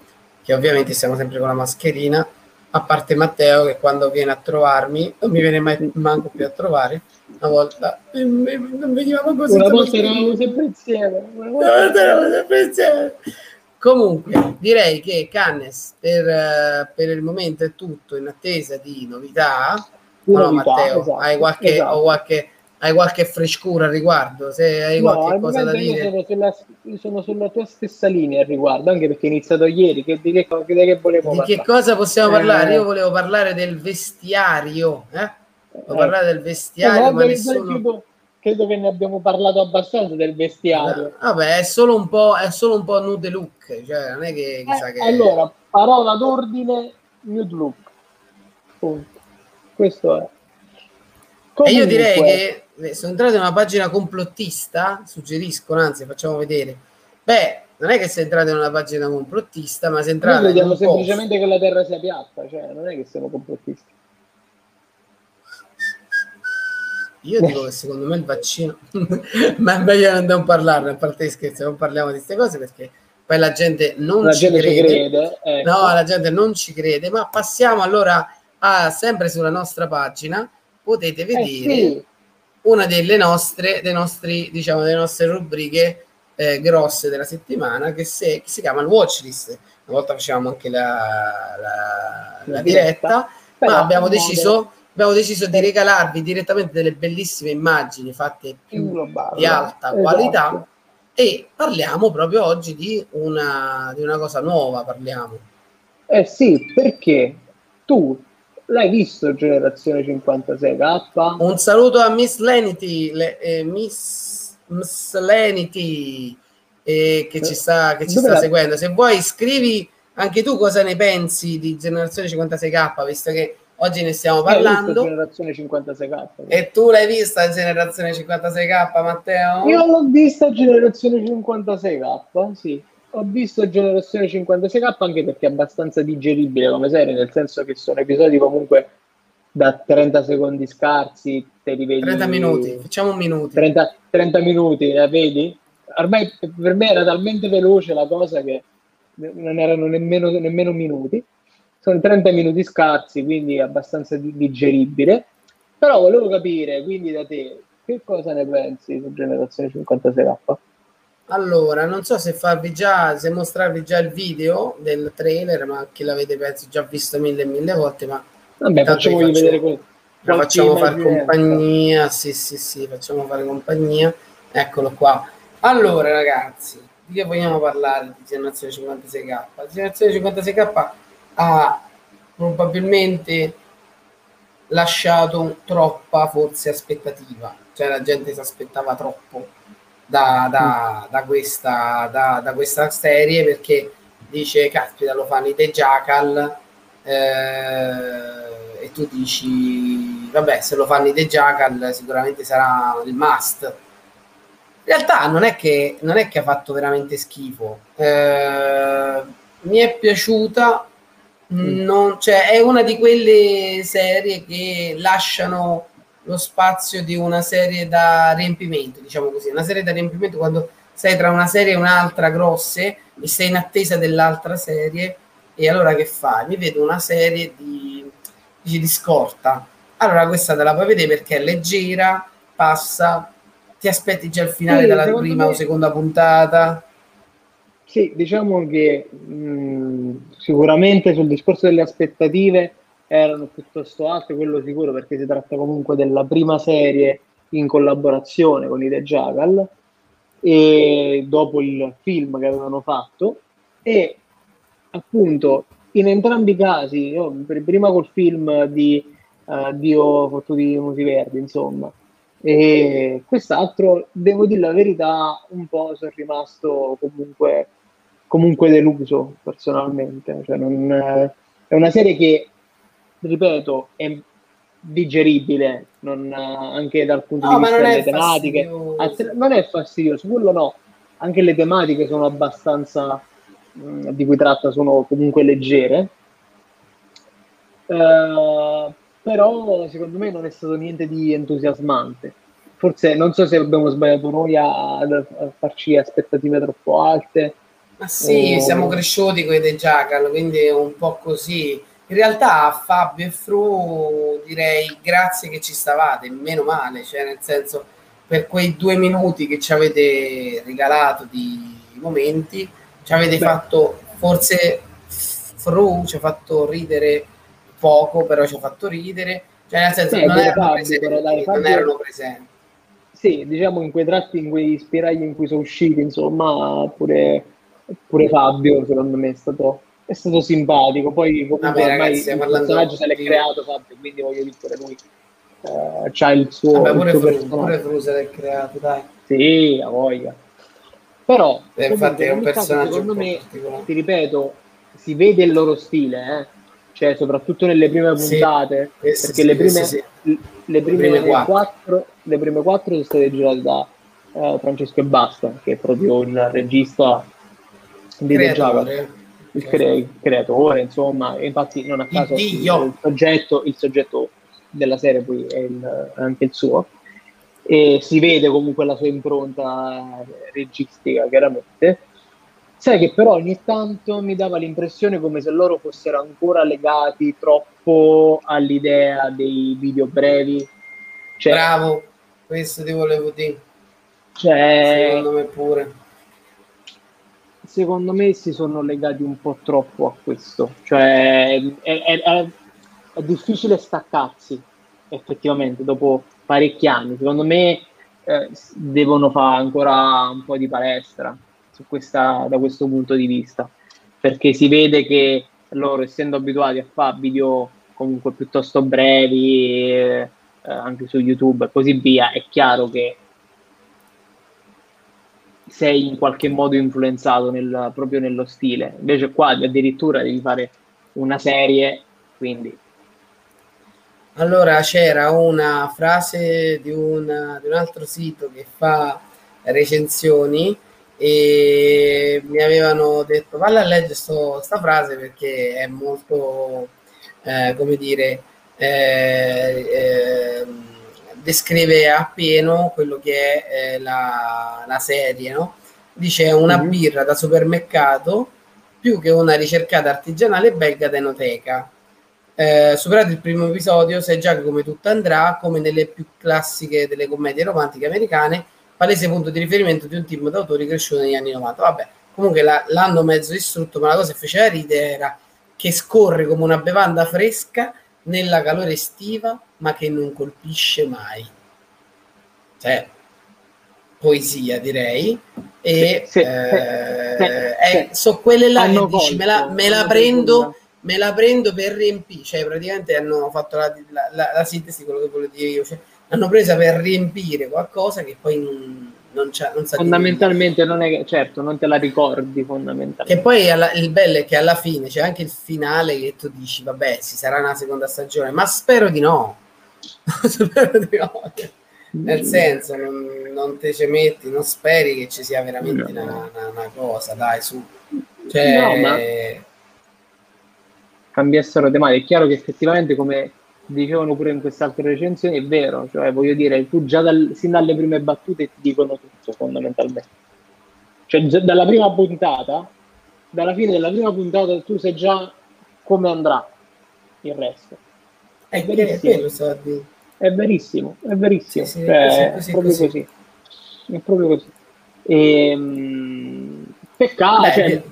che ovviamente siamo sempre con la mascherina, a parte Matteo che quando viene a trovarmi non mi viene mai manco più a trovare. Una volta non venivamo così, una volta eravamo sempre insieme, una volta eravamo sempre insieme. Comunque direi che Cannes per, per il momento è tutto, in attesa di novità. Di no, novità, Matteo, esatto, hai qualche, esatto. o qualche hai qualche frescura al riguardo? Se hai no, qualche cosa da dire? Io sono sulla, sono sulla tua stessa linea al riguardo, anche perché è iniziato ieri. Che, di che, di che volevo Di parlare? che cosa possiamo eh... parlare? Io volevo parlare del vestiario, eh? Volevo eh. parlare del vestiario, no, ma vabbè, nessuno... credo, credo che ne abbiamo parlato abbastanza del vestiario. Vabbè, è solo un po', è solo un po' nude look, cioè non è che chissà eh, che... Allora, parola d'ordine, nude look. Punto. Questo è. Comunque, e io direi che sono entrato in una pagina complottista, suggeriscono, anzi facciamo vedere. Beh, non è che sei entrato in una pagina complottista, ma sei entrato Noi crediamo in un semplicemente post. che la Terra sia piatta, cioè non è che siamo complottisti. Io dico che secondo me il vaccino, ma è meglio non parlarne, a parte gli scherzi, non parliamo di queste cose perché poi la gente non la ci gente crede, ci crede ecco. No, la gente non ci crede, ma passiamo allora a, sempre sulla nostra pagina, potete vedere eh sì. una delle nostre, dei nostri, diciamo, delle nostre rubriche eh, grosse della settimana che, se, che si chiama il watchlist. Una volta facevamo anche la, la, la, la diretta, diretta ma abbiamo deciso... Modo... abbiamo deciso di regalarvi direttamente delle bellissime immagini fatte più globale, di alta esatto. qualità e parliamo proprio oggi di una, di una cosa nuova, parliamo. Eh sì, perché tu l'hai visto Generazione cinquantasei K? Un saluto a Miss Lenity, le, eh, Miss, Miss Lenity eh, che ci sta, che ci sta la... seguendo. Se vuoi scrivi anche tu cosa ne pensi di Generazione cinquantasei K, visto che oggi ne stiamo parlando. Generazione cinquantasei K. E tu l'hai vista Generazione cinquantasei K, Matteo? Io l'ho vista Generazione cinquantasei K, sì. Ho visto Generazione cinquantasei K anche perché è abbastanza digeribile come serie, nel senso che sono episodi comunque da trenta secondi scarsi, te li vedi... trenta minuti, facciamo un minuto. trenta, trenta minuti, la vedi? Ormai per me era talmente veloce la cosa che non erano nemmeno, nemmeno minuti. Sono trenta minuti scarsi, quindi abbastanza digeribile. Però volevo capire, quindi da te, che cosa ne pensi su Generazione cinquantasei K? Allora, non so se farvi già, se mostrarvi già il video del trailer, ma chi l'avete penso già visto mille e mille volte, ma vabbè, facciamo faccio, vedere quello. Facciamo fare compagnia, sì, sì, sì, facciamo fare compagnia. Eccolo qua. Allora, ragazzi, di che vogliamo parlare di Generazione cinquantasei K? Generazione cinquantasei K ha probabilmente lasciato troppa forse aspettativa, cioè la gente si aspettava troppo da, da, da, questa, da, da questa serie, perché dice caspita, lo fanno i The Jackal eh, e tu dici vabbè, se lo fanno i The Jackal sicuramente sarà il must. In realtà non è che, non è che ha fatto veramente schifo, eh, mi è piaciuta. Non, cioè, è una di quelle serie che lasciano lo spazio di una serie da riempimento, diciamo così, una serie da riempimento quando sei tra una serie e un'altra grosse e sei in attesa dell'altra serie, e allora che fai? Mi vedo una serie di, di scorta, allora questa te la puoi vedere perché è leggera, passa, ti aspetti già il finale sì, dalla prima me... o seconda puntata. Sì, diciamo che mh, sicuramente sul discorso delle aspettative erano piuttosto alte, quello sicuro, perché si tratta comunque della prima serie in collaborazione con i The Jackal, e dopo il film che avevano fatto, e appunto in entrambi i casi, io, prima col film di uh, Dio fottuti musi verdi, insomma, e quest'altro, devo dire la verità, un po' sono rimasto comunque comunque deluso personalmente, cioè non, è una serie che, ripeto, è digeribile, non, anche dal punto no, di vista delle tematiche, fastidioso. Non è fastidioso, quello no, anche le tematiche sono abbastanza, mh, di cui tratta, sono comunque leggere, uh, però secondo me non è stato niente di entusiasmante. Forse non so se abbiamo sbagliato noi a, a farci aspettative troppo alte, Ma sì, Eh, siamo cresciuti con i The Jackal, quindi è un po' così. In realtà Fabio e Fru direi grazie che ci stavate, meno male, cioè nel senso per quei due minuti che ci avete regalato di momenti, ci avete beh, fatto, forse Fru ci ha fatto ridere poco, però ci ha fatto ridere, cioè nel senso beh, non pure erano Fabio, però dai, presenti, non Fabio, erano presenti. sì, diciamo in quei tratti, in quei spiragli in cui sono usciti, insomma, pure, pure Fabio, secondo me, è stato, è stato simpatico. Poi comunque Vabbè ragazzi, ormai stiamo il personaggio parlando se l'è di... creato Fabio, quindi voglio dire pure lui, eh, c'ha il Vabbè, suo, il pure suo Fru, personaggio. pure Fru se l'è creato, dai. Sì, ha voglia. Però Eh, infatti comunque è in un ogni caso, personaggio un secondo po' me, particolare. ti ripeto, si vede il loro stile, eh? Cioè soprattutto nelle prime Sì, puntate, questo perché sì, le questo sì. prime, le Le prime prime quattro. quattro, le prime quattro sono state girate da eh, Francesco e Basta, che è proprio il regista di The Jackal, Creatore. il, Ok. cre- il creatore, insomma, e infatti non a Il caso il, il Dio. soggetto, il soggetto della serie poi è, il- è anche il suo e si vede comunque la sua impronta registica, chiaramente. Sai che però ogni tanto mi dava l'impressione come se loro fossero ancora legati troppo all'idea dei video brevi, cioè, Bravo. Questo ti volevo dire. cioè Secondo me pure. secondo me si sono legati un po' troppo a questo, cioè è, è- è- è difficile staccarsi effettivamente dopo parecchi anni. Secondo me eh, s- devono fare ancora un po' di palestra su questa, da questo punto di vista, perché si vede che loro, essendo abituati a fare video comunque piuttosto brevi, eh, eh, anche su YouTube e così via, è chiaro che sei in qualche modo influenzato nel- proprio nello stile. Invece qua addirittura devi fare una serie, quindi Allora c'era una frase di un, di un altro sito che fa recensioni e mi avevano detto valla a leggere questa frase perché è molto, eh, come dire, eh, eh, descrive appieno quello che è eh, la, la serie, no? Dice una mhm. birra da supermercato più che una ricercata artigianale belga da enoteca. Eh, superato il primo episodio, sai già che come tutto andrà, come nelle più classiche delle commedie romantiche americane, palese punto di riferimento di un team d'autori cresciuto negli anni novanta. Vabbè, comunque la, l'hanno mezzo distrutto, ma la cosa che faceva ridere era che scorre come una bevanda fresca nella calore estiva, ma che non colpisce mai. Cioè, poesia direi. Se, E se- se- se- eh, è, se- so quelle là che hanno dici me la, colto, me la hanno preso prendo il... me la prendo per riempire, cioè praticamente hanno fatto la, la, la, la sintesi, quello che volevo dire io, cioè, l'hanno presa per riempire qualcosa che poi non, non, non sa di nulla. Fondamentalmente non è che, certo, non te la ricordi Che fondamentalmente. poi alla, il bello è che alla fine c'è anche il finale che tu dici, vabbè, ci sarà una seconda stagione, ma spero di no. Spero di no. Nel Mm, senso, non, non te ci metti, non speri che ci sia veramente no, una, una, una cosa, dai, su. no, ma Cioè, cambiassero tematiche. È chiaro che effettivamente, come dicevano pure in quest'altra recensione, è vero, cioè voglio dire, tu già dal- sin dalle prime battute ti dicono tutto fondamentalmente. Cioè, già dalla prima puntata, dalla fine della prima puntata, tu sai già come andrà il resto. È è che è quello verissimo, so di... è verissimo, è Sì, verissimo, sì, è così, cioè, è così, proprio così. così. È proprio così. Ehm, peccato, Beh, di- cioè,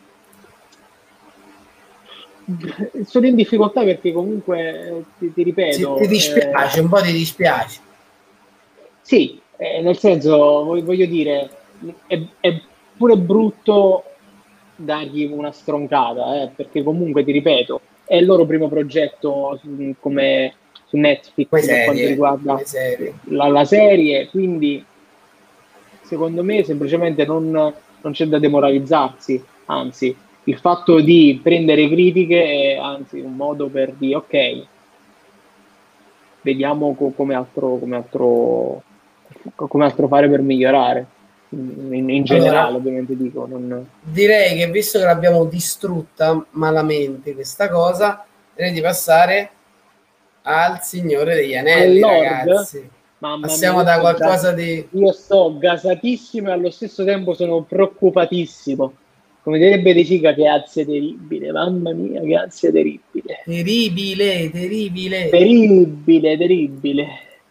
sono in difficoltà perché comunque, eh, ti, ti ti, ti ripeto, eh, dispiace, un po' ti dispiace. sì, eh, nel senso, voglio voglio dire, è, è pure brutto dargli una stroncata, eh, perché comunque, ti ripeto, è il loro primo progetto su, come, su Come Netflix per quanto serie, riguarda come serie. la, la serie, quindi secondo me semplicemente non, non c'è da demoralizzarsi, anzi, il fatto di prendere critiche è anzi un modo per dire ok, vediamo co- come altro, come altro, come altro fare per migliorare. In, in generale, Allora, ovviamente dico, non... direi che visto che l'abbiamo distrutta malamente questa cosa, direi di passare al Signore degli Anelli, All'Ord, ragazzi. mamma mia, Passiamo io da sto, gas- qualcosa di... io sto gasatissimo e allo stesso tempo sono preoccupatissimo. come direbbe De Sica, che ansia terribile, mamma mia, che ansia terribile. Terribile, terribile. Terribile, terribile.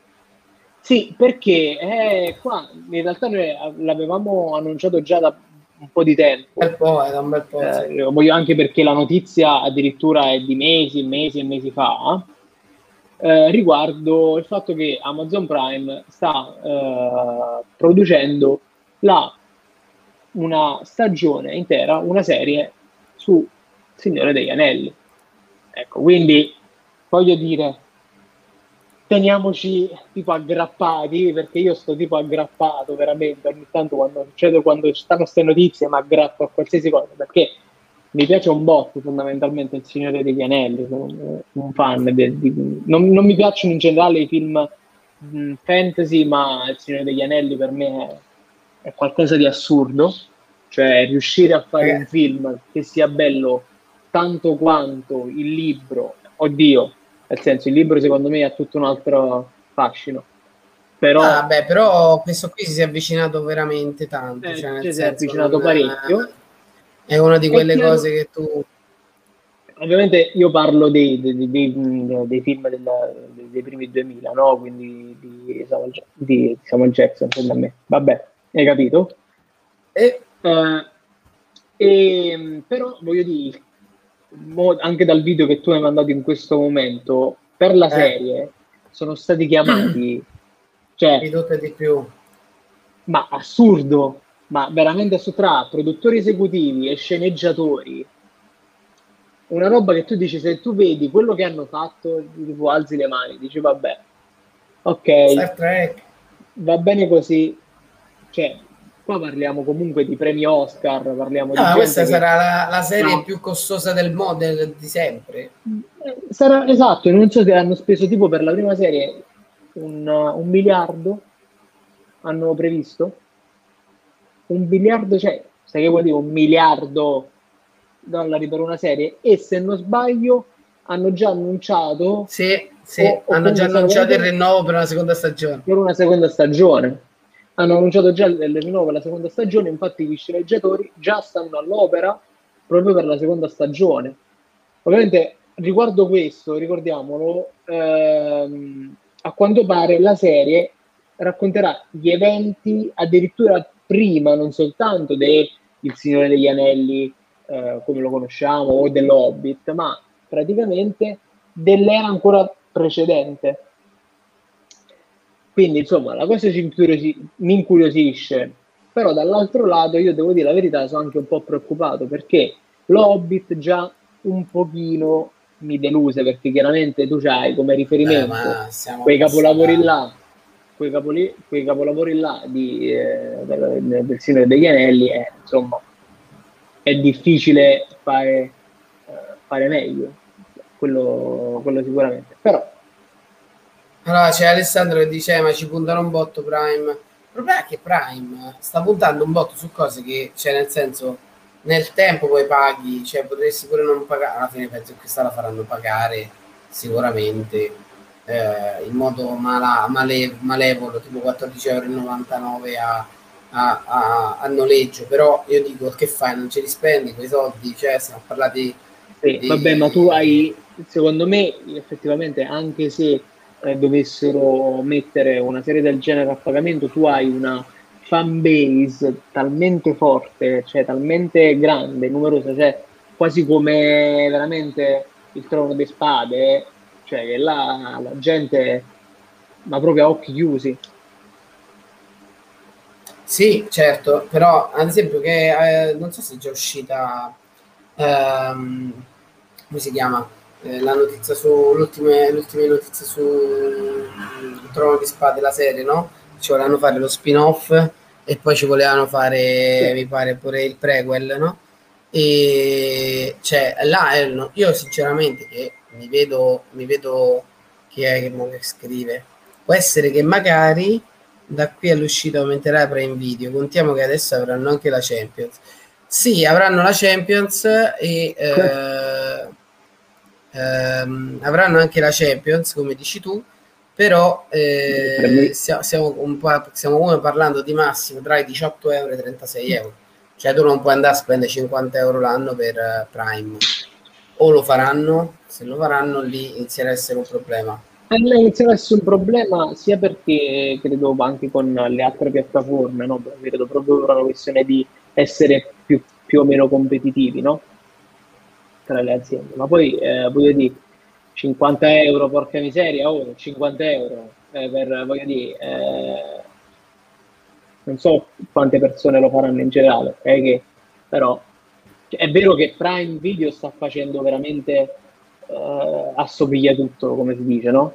Sì, perché eh, qua in realtà noi l'avevamo annunciato già da un po' di tempo. Un bel po', è da un bel po', Eh, sì. voglio anche perché la notizia addirittura è di mesi, mesi e mesi fa, eh, riguardo il fatto che Amazon Prime sta eh, producendo la, una stagione intera, una serie su Signore degli Anelli. Ecco, quindi voglio dire, teniamoci tipo aggrappati, perché io sto tipo aggrappato veramente ogni tanto quando succede, quando ci stanno queste notizie, mi aggrappo a qualsiasi cosa, perché mi piace un botto fondamentalmente il Signore degli Anelli, sono un, un fan de, di, non, non mi piacciono in generale i film mh, fantasy, ma il Signore degli Anelli per me è, è qualcosa di assurdo, cioè riuscire a fare un film che sia bello tanto quanto il libro, oddio, nel senso il libro secondo me ha tutto un altro fascino, però ah, beh, però questo qui si è avvicinato veramente tanto, eh, cioè nel ci si è senso avvicinato non, parecchio. è una di quelle chiaro, cose che tu ovviamente io parlo dei, dei, dei, dei film della, dei, dei primi duemila, no? Quindi di Samuel, di Samuel Jackson, a me. Vabbè, hai capito? e Uh, e, però voglio dire, anche dal video che tu hai mandato in questo momento, per la eh, serie sono stati chiamati, cioè, di tutto e di più. ma assurdo, ma veramente su tra produttori esecutivi e sceneggiatori, una roba che tu dici, se tu vedi quello che hanno fatto, tipo alzi le mani, dici vabbè, ok, Star Trek. va bene così, cioè qua parliamo comunque di premi Oscar, parliamo No, di ma gente questa che sarà la, la serie no, più costosa del mondo di sempre. sarà esatto, non so se hanno speso tipo per la prima serie un, un miliardo, hanno previsto un miliardo, cioè sai che vuol dire un miliardo dollari per una serie, e se non sbaglio hanno già annunciato Sì, sì, o, o hanno già comunque stanno annunciato il valutando rinnovo per una seconda stagione. per una seconda stagione. Hanno annunciato già il rinnovo per la seconda stagione, infatti gli sceneggiatori già stanno all'opera proprio per la seconda stagione. Ovviamente riguardo questo, ricordiamolo, ehm, a quanto pare la serie racconterà gli eventi addirittura prima, non soltanto del Signore degli Anelli, eh, come lo conosciamo, o dell'Hobbit, ma praticamente dell'era ancora precedente. Quindi, insomma, la cosa ci incuriosi- mi incuriosisce, però dall'altro lato io devo dire la verità, sono anche un po' preoccupato perché l'Hobbit già un pochino mi deluse, perché chiaramente tu c'hai come Beh, riferimento ma siamo quei capolavori abbastanza... là, quei, capoli, quei capolavori là di, eh, del, del Signore degli Anelli, e insomma è difficile fare, eh, fare meglio, quello, quello sicuramente. Però allora c'è Alessandro che dice eh, ma ci puntano un botto Prime. Il problema è che Prime sta puntando un botto su cose che, cioè nel senso, nel tempo poi paghi, cioè potresti pure non pagare, alla fine penso che questa la faranno pagare sicuramente eh, in modo mala, male, malevolo, tipo quattordici virgola novantanove euro a, a, a, a noleggio, però io dico che fai, non ce li spendi quei soldi, cioè stiamo parlando di... sì, vabbè, ma tu di... hai, secondo me, effettivamente, anche se eh, dovessero mettere una serie del genere a pagamento, tu hai una fan base talmente forte, cioè talmente grande, numerosa, cioè quasi come veramente il Trono di Spade, cioè che là la gente, ma proprio a occhi chiusi. Sì, certo, però ad esempio che eh, non so se è già uscita, ehm, come si chiama, eh, la notizia su, l'ultime, l'ultime notizie su mm, Trono di Spade, la serie, no? Ci volevano fare lo spin-off e poi ci volevano fare, Sì. mi pare, pure il prequel, no? E cioè, là, eh, no, io sinceramente che mi vedo, mi vedo chi è che, mo che scrive. Può essere che magari da qui all'uscita aumenterà Prime Video. Contiamo che adesso avranno anche la Champions. Sì, avranno la Champions e eh, ehm, avranno anche la Champions, come dici tu, però eh, stiamo, stiamo, un po', stiamo come parlando di massimo tra i diciotto euro e i trentasei euro. Cioè tu non puoi andare a spendere cinquanta euro l'anno per uh, Prime. O lo faranno, se lo faranno lì inizierà a essere un problema. Inizierà a essere un problema sia perché credo anche con le altre piattaforme, no? Credo proprio per una questione di essere più, più o meno competitivi, no? Tra le aziende. Ma poi eh, voglio dire, cinquanta euro, porca miseria, oh, cinquanta euro eh, per, voglio dire, eh, non so quante persone lo faranno in generale, eh, che, però cioè, è vero che Prime Video sta facendo veramente eh, assomiglia tutto, come si dice, no?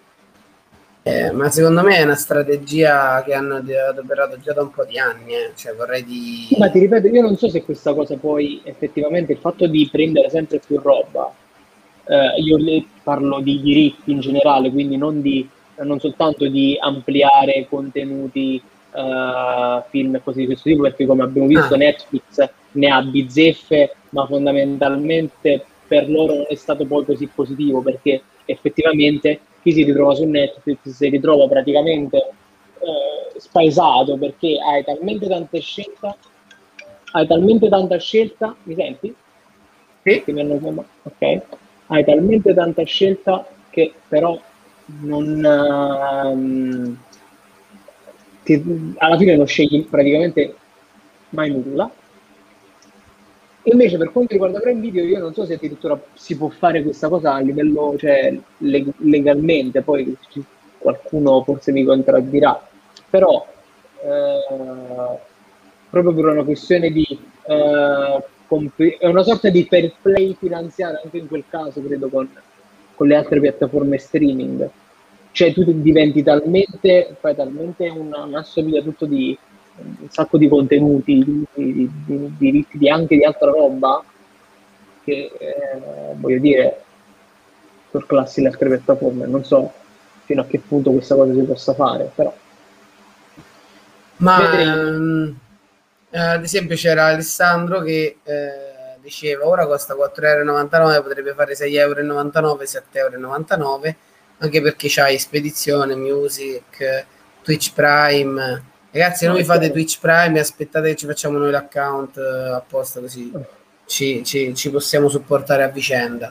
Eh, ma secondo me è una strategia che hanno adoperato già da un po' di anni, eh. Cioè vorrei di... Ma ti ripeto, io non so se questa cosa poi effettivamente il fatto di prendere sempre più roba, eh, io le parlo di diritti in generale, quindi non, di, non soltanto di ampliare contenuti, eh, film e cose di questo tipo, perché come abbiamo visto Ah. Netflix ne ha bizzeffe, ma fondamentalmente per loro non è stato poi così positivo, perché effettivamente chi si ritrova su Netflix si ritrova praticamente eh, spaesato, perché hai talmente tante scelte, hai talmente tanta scelta, mi senti? Sì. Ok, hai talmente tanta scelta che però non um, ti, alla fine non scegli praticamente mai nulla. Invece per quanto riguarda Prime Video, io non so se addirittura si può fare questa cosa a livello, cioè leg- legalmente, poi qualcuno forse mi contraddirà, però eh, proprio per una questione di eh, comp- è una sorta di fair play finanziario anche in quel caso, credo, con, con le altre piattaforme streaming. Cioè tu diventi talmente, fai talmente una, un assomigliatutto di un sacco di contenuti, di, di, di, di, di anche di altra roba, che eh, voglio dire, surclassi le altre piattaforme. Non so fino a che punto questa cosa si possa fare, però. Ma ehm, ad esempio c'era Alessandro che eh, diceva ora costa quattro euro e novantanove, potrebbe fare sei euro e novantanove, sette euro e novantanove, anche perché c'hai spedizione, music, Twitch Prime. Ragazzi, non No, vi è fate chiaro. Twitch Prime, aspettate che ci facciamo noi l'account eh, apposta, così ci, ci, ci possiamo supportare a vicenda.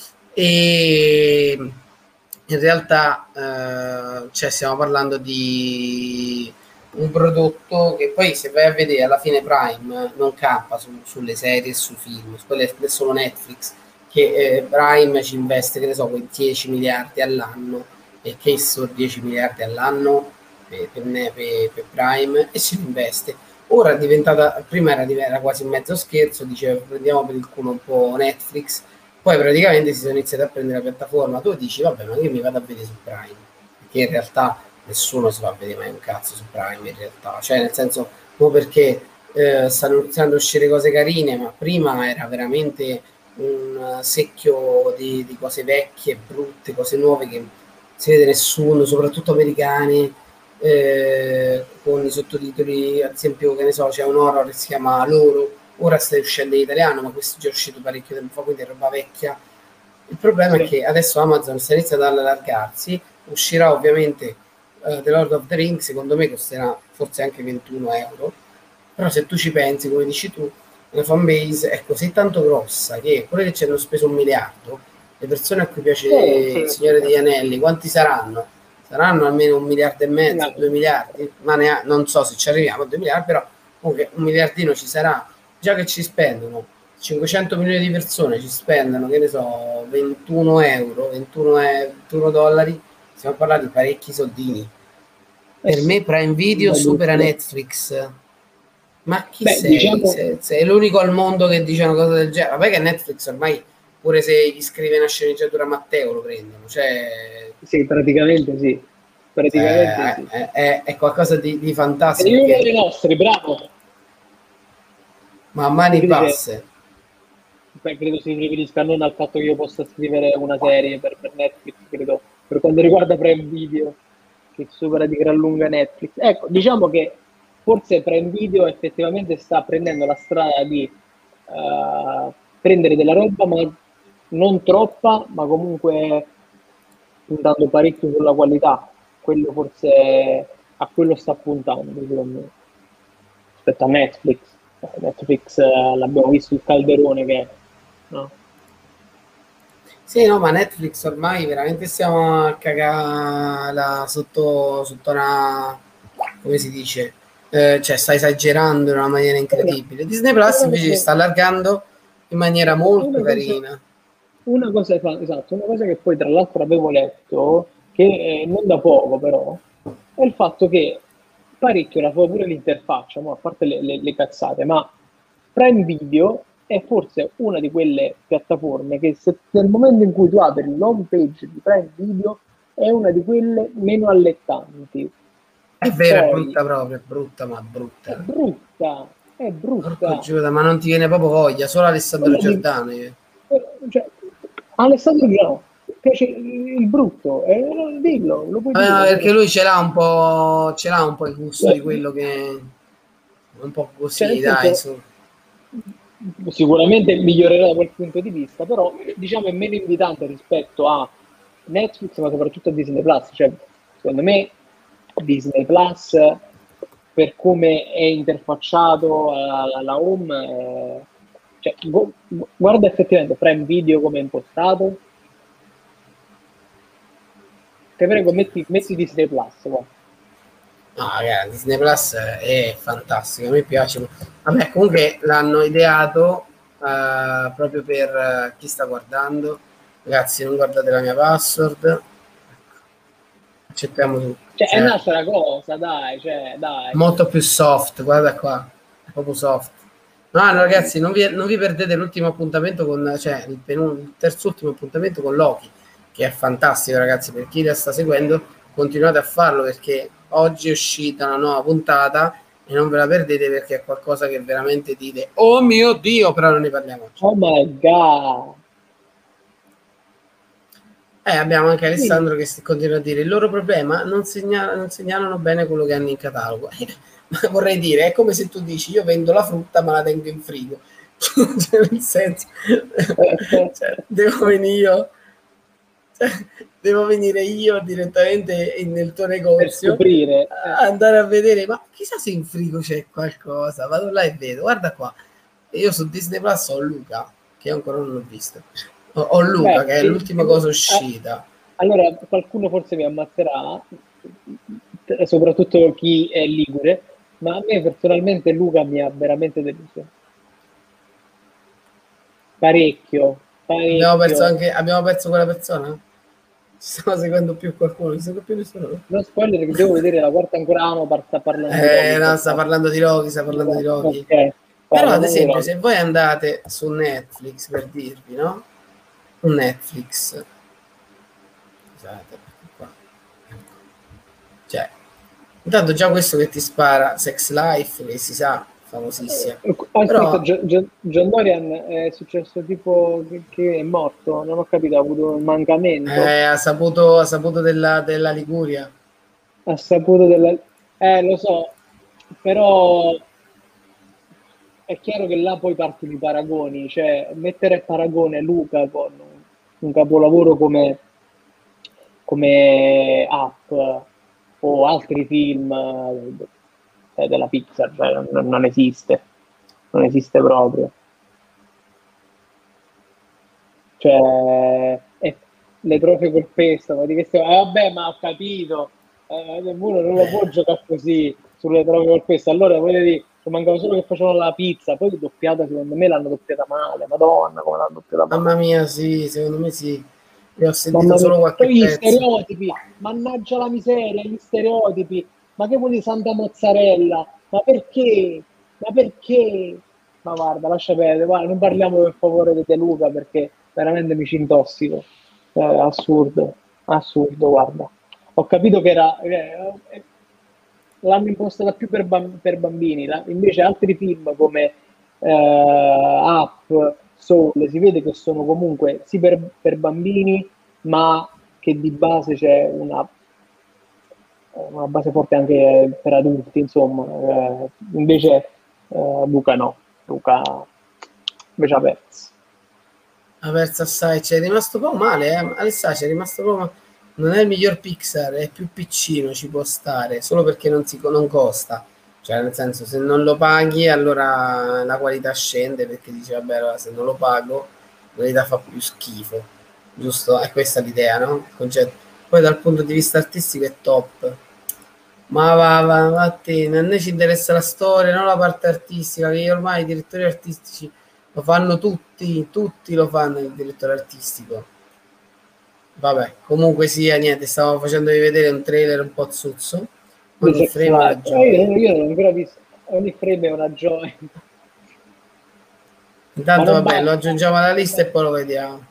E in realtà eh, cioè stiamo parlando di un prodotto che poi, se vai a vedere, alla fine Prime non campa su, sulle serie e sui film, quelle è solo Netflix che eh, Prime ci investe, che ne so, quei dieci miliardi all'anno, e che sono dieci miliardi all'anno per, per, per, per Prime, e si investe. Ora è diventata, prima era, era quasi un mezzo scherzo, diceva prendiamo per il culo un po' Netflix, poi praticamente si sono iniziati a prendere la piattaforma. Tu dici vabbè, ma io mi vado a vedere su Prime, perché in realtà nessuno si va a vedere mai un cazzo su Prime in realtà, cioè nel senso, non perché eh, stanno iniziando a uscire cose carine, ma prima era veramente un secchio di, di cose vecchie, brutte, cose nuove che si vede nessuno, soprattutto americane, eh, con i sottotitoli. Ad esempio, che ne so, c'è un horror che si chiama Loro, ora sta uscendo in italiano, ma questo già è uscito parecchio tempo fa, quindi è roba vecchia. Il problema sì. è che adesso Amazon sta iniziando ad allargarsi, uscirà ovviamente uh, The Lord of the Rings, secondo me costerà forse anche ventuno euro, però se tu ci pensi, come dici tu, la fanbase è così tanto grossa che pure che ci hanno speso un miliardo, le persone a cui piace oh, sì, il Signore sì. degli Anelli, quanti saranno? Saranno almeno un miliardo e mezzo, no. due miliardi, ma ne ha, non so se ci arriviamo a due miliardi, però comunque un miliardino ci sarà. Già che ci spendono cinquecento milioni di persone, ci spendono, che ne so, ventuno euro, ventuno, ventuno dollari, stiamo parlando di parecchi soldini. Per eh, me Prime Video supera Netflix. Ma chi Beh, sei? Diciamo... sei? Sei l'unico al mondo che dice una cosa del genere. Vabbè che Netflix ormai, pure se gli scrive una sceneggiatura a Matteo, lo prendono. Cioè... Sì, praticamente sì. Praticamente eh, sì. È, è, è qualcosa di, di fantastico. E uno dei nostri, bravo. Ma a mani basse. Beh, credo si riferisca non al fatto che io possa scrivere una serie per, per Netflix, credo, per quanto riguarda Prime Video, che supera di gran lunga Netflix. Ecco, diciamo che forse Prime Video effettivamente sta prendendo la strada di uh, prendere della roba, ma non troppa, ma comunque puntando parecchio sulla qualità. Quello forse a quello sta puntando, secondo me, rispetto a Netflix. Netflix eh, l'abbiamo visto il calderone che è, no? Sì, no, ma Netflix ormai veramente stiamo a cagare sotto, sotto una, come si dice, eh, cioè sta esagerando in una maniera incredibile. Disney Plus invece si sta allargando in maniera molto una cosa, carina. una cosa, esatto, una cosa che poi tra l'altro avevo letto, che eh, non da poco però, è il fatto che parecchio la fa pure l'interfaccia, no? A parte le, le, le cazzate, ma Prime Video è forse una di quelle piattaforme che se, nel momento in cui tu apri l'home page di Prime Video è una di quelle meno allettanti. È E vero, è poi brutta proprio, è brutta, ma è brutta. brutta, è Porco brutta. Giuda, ma non ti viene proprio voglia, solo Alessandro Voglia di- Giordano. Io. cioè, Alessandro no, piace il brutto, eh, dillo, lo puoi Vabbè, ma dire. perché Però. lui ce l'ha un po', ce l'ha un po' il gusto di Eh, quello che un po' Cioè, così, nel dai, senso, su. sicuramente migliorerà da quel punto di vista, però diciamo è meno invitante rispetto a Netflix, ma soprattutto a Disney Plus. Cioè, secondo me Disney Plus, per come è interfacciato alla, alla home, eh, cioè, gu- guarda effettivamente Prime Video come è impostato. Te prego, metti, metti Disney Plus. Guarda. No, ragazzi, Disney Plus è fantastico, a me piace. Vabbè, comunque l'hanno ideato uh, proprio per uh, chi sta guardando. Ragazzi, non guardate la mia password. Accettiamo tutto. Cioè, è Cioè, un'altra cosa, dai, cioè, dai. molto più soft, guarda qua, è proprio soft. No, no ragazzi, non vi, non vi perdete l'ultimo appuntamento con, cioè il, penul- il terzo ultimo appuntamento con Loki, che è fantastico, ragazzi. Per chi la sta seguendo, continuate a farlo perché oggi è uscita una nuova puntata e non ve la perdete perché è qualcosa che veramente dite, oh mio Dio, però non ne parliamo oggi. Oh my god. Eh, abbiamo anche Quindi, Alessandro che continua a dire il loro problema non, segna- non segnalano bene quello che hanno in catalogo. Ma vorrei dire, è come se tu dici io vendo la frutta ma la tengo in frigo. Cioè, nel senso, cioè, devo venire io, cioè, devo venire io direttamente nel tuo per negozio scoprire, eh, a andare a vedere, ma chissà se in frigo c'è qualcosa. Vado là e vedo, guarda qua. E io su Disney Plus ho Luca, che ancora non l'ho visto. Ho, ho Luca, beh, che è e- l'ultima e- cosa eh, uscita. allora qualcuno forse mi ammazzerà, t- soprattutto chi è ligure, ma a me personalmente Luca mi ha veramente deluso. Parecchio, Abbiamo perso parecchio. anche, abbiamo perso quella persona? Ci stiamo seguendo più qualcuno, ci segue più nessuno. Non spoiler che devo vedere la quarta ancora, ah, no, par- sta parlando di Eh, Loki. no, Sta, sta sta- parlando di Rocky, sta parlando di Rocky. Ok, sta Però, ad parlando di esempio, Loki. se voi andate su Netflix, per dirvi, no? Un Netflix. Scusate, qua. Cioè, intanto già questo che ti spara Sex Life, che si sa, famosissima. Eh, Aspetta, Però Gio- Gio- John Dorian è successo tipo che, che è morto, non ho capito, ha avuto un mancamento, eh, ha saputo, ha saputo della, della Liguria. ha saputo della... Eh, lo so, però è chiaro che là poi partono i paragoni, cioè mettere a paragone Luca con un, un capolavoro come, come Up o altri film eh, della Pixar, cioè, non, non esiste, non esiste proprio. Cioè, eh, le trofee col pesto, ma di che stiamo... eh, vabbè, ma ho capito, eh, uno non lo può giocare così sulle trofee col pesto. Allora, voglio dire, ci mancava solo che facevano la pizza, poi doppiata, secondo me l'hanno doppiata male, madonna, come l'hanno doppiata Mamma male. mia, sì, secondo me sì. Io ho sentito Mamma mia. solo qualche Poi gli pezzo. stereotipi, mannaggia la miseria, gli stereotipi, ma che vuoi di Santa Mozzarella? Ma perché? Ma perché? Ma guarda, lascia perdere, guarda, non parliamo per favore di De Luca perché veramente mi ci intossico. Eh, assurdo, assurdo, guarda. Ho capito che era, eh, eh, l'hanno impostata più per, bam- per bambini, la- invece altri film come eh, Up, Soul, si vede che sono comunque sì per, per bambini, ma che di base c'è una, una base forte anche per adulti, insomma. Eh, invece eh, Luca no, Luca invece ha perso. Ha perso assai, ci è rimasto poco male, eh? Alessà, ci è rimasto poco. Non è il miglior Pixar, è più piccino, ci può stare, solo perché non, si, non costa. Cioè, nel senso, se non lo paghi, allora la qualità scende, perché dici, vabbè, allora, se non lo pago, la qualità fa più schifo, giusto? È questa l'idea, no? Il concetto. Poi dal punto di vista artistico è top. Ma va, va, va a te, a noi ci interessa la storia, non la parte artistica, che ormai i direttori artistici lo fanno tutti, tutti lo fanno il direttore artistico. Vabbè, comunque sia, niente, stavo facendovi vedere un trailer un po' zuzzo. Ogni frame è una Eh, gioia. io, io non ho ancora visto, ogni frame è una gioia. Intanto vabbè, basta. lo aggiungiamo alla lista e poi lo vediamo.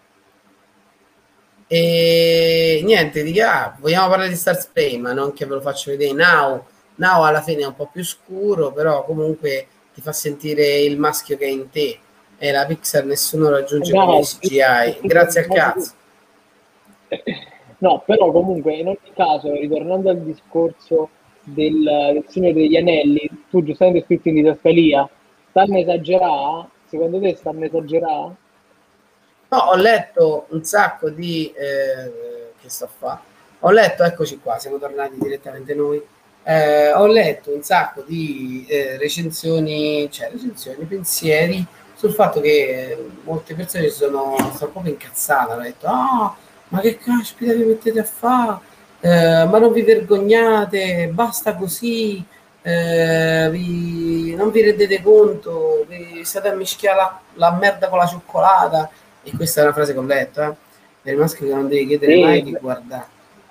E niente, di ah, vogliamo parlare di Star Play, ma non che ve lo faccio vedere. Now, Now alla fine è un po' più scuro, però comunque ti fa sentire il maschio che è in te. E la Pixar nessuno raggiunge con i C G I, grazie al cazzo. No, però comunque in ogni caso, ritornando al discorso del, del Signore degli Anelli, tu giustamente scritto in didascalia, stanno esagerando? Secondo te stanno esagerando? No, ho letto un sacco di eh, che sto a fa. Ho letto, eccoci qua, siamo tornati direttamente noi. Eh, ho letto un sacco di eh, recensioni, cioè recensioni, pensieri sul fatto che molte persone sono, sono proprio incazzate. Hanno detto: ah, ma che caspita vi mettete a fare? Eh, ma non vi vergognate? Basta così. Eh, vi, non vi rendete conto? Vi state a mischiare la, la merda con la cioccolata. E questa è una frase che ho letto, eh? Per i maschi che non devi chiedere Sì. mai di guardare.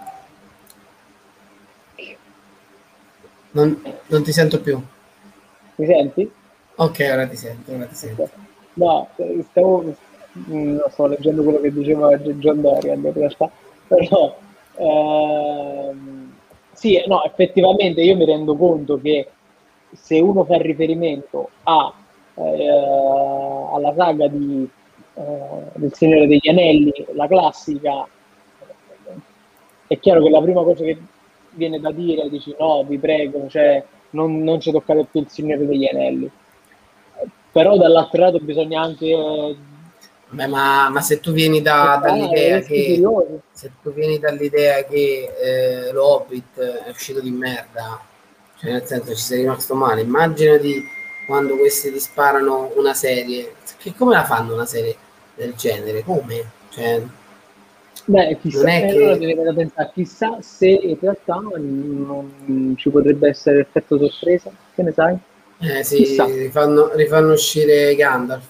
Non, non ti sento più. Mi senti? Ok, ora ti sento, ora ti sento. No, stavo, non sto leggendo quello che diceva John Dorian in realtà, però ehm, sì, no, effettivamente io mi rendo conto che se uno fa riferimento a, eh, alla saga di, eh, del Signore degli Anelli, la classica, è chiaro che la prima cosa che viene da dire, dici no, vi prego, cioè, non, non ci toccate più il Signore degli Anelli. Però dall'altro lato bisogna anche... Beh, ma, ma se tu vieni da, dall'idea che se tu vieni dall'idea che eh, lo Hobbit è uscito di merda, cioè nel senso ci sei rimasto male, immaginati quando questi ti sparano una serie, che come la fanno una serie del genere? Come? Cioè, Beh, chissà, non è eh, che... allora viene da pensare, chissà se in realtà non ci potrebbe essere effetto sorpresa, che ne sai? Eh sì, rifanno, rifanno uscire Gandalf.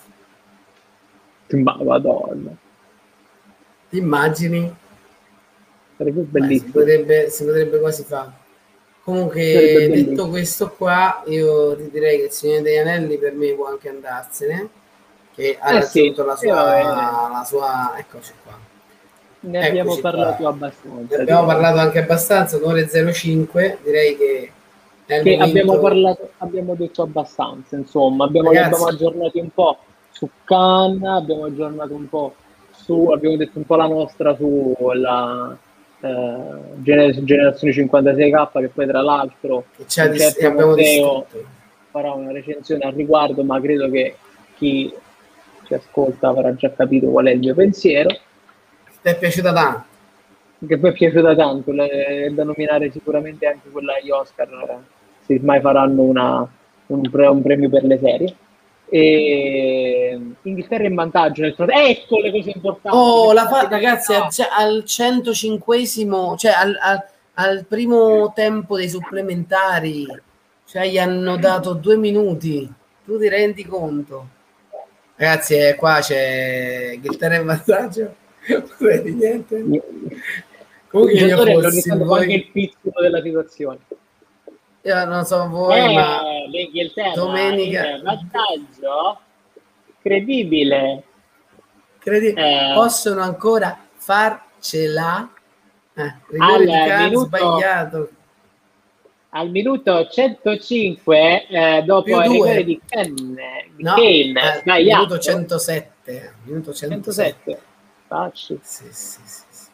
Ma madonna. Ti immagini? Sarebbe Beh, si, bellissimo. potrebbe, si potrebbe quasi fare. Comunque, detto questo qua, io ti direi che il Signore degli Anelli per me può anche andarsene, che ha eh raggiunto sì, la, sua, la sua... Eccoci qua. Ne abbiamo Eccoci parlato qua. abbastanza. Ne abbiamo direi. parlato anche abbastanza, un'ora e zero cinque, direi che è il Che momento... abbiamo parlato, abbiamo detto abbastanza, insomma, abbiamo, Ragazzi, abbiamo aggiornati un po' su Khan, abbiamo aggiornato un po' su, abbiamo detto un po' la nostra sulla eh, gener- generazione cinquantasei K, che poi tra l'altro che un dis- certo abbiamo Matteo distrutto. farà una recensione al riguardo, ma credo che chi ci ascolta avrà già capito qual è il mio pensiero. Ti è piaciuta tanto? Che poi è piaciuta tanto, è da nominare sicuramente anche quella agli Oscar, se mai faranno una, un, pre, un premio per le serie. E Inghilterra in vantaggio nel ecco le cose importanti. Oh, la fa, ragazzi, no. Al centocinquesimo, cioè al, al, al primo tempo dei supplementari, cioè gli hanno dato due minuti. Tu ti rendi conto? Ragazzi, eh, qua c'è Inghilterra in vantaggio. Non vedi niente. Comunque io fossi voi... anche il piccolo della situazione. Io non so voi, eh, ma l'Inghilterra domenica in vantaggio credibile. Credi... Eh. Possono ancora farcela? Eh, rigore di Khan sbagliato. Al minuto centocinque, eh, dopo il rigore di Kane, di no, Kane al sbagliato. Minuto centosette. Minuto centosette. Facci. Sì, sì, sì, sì.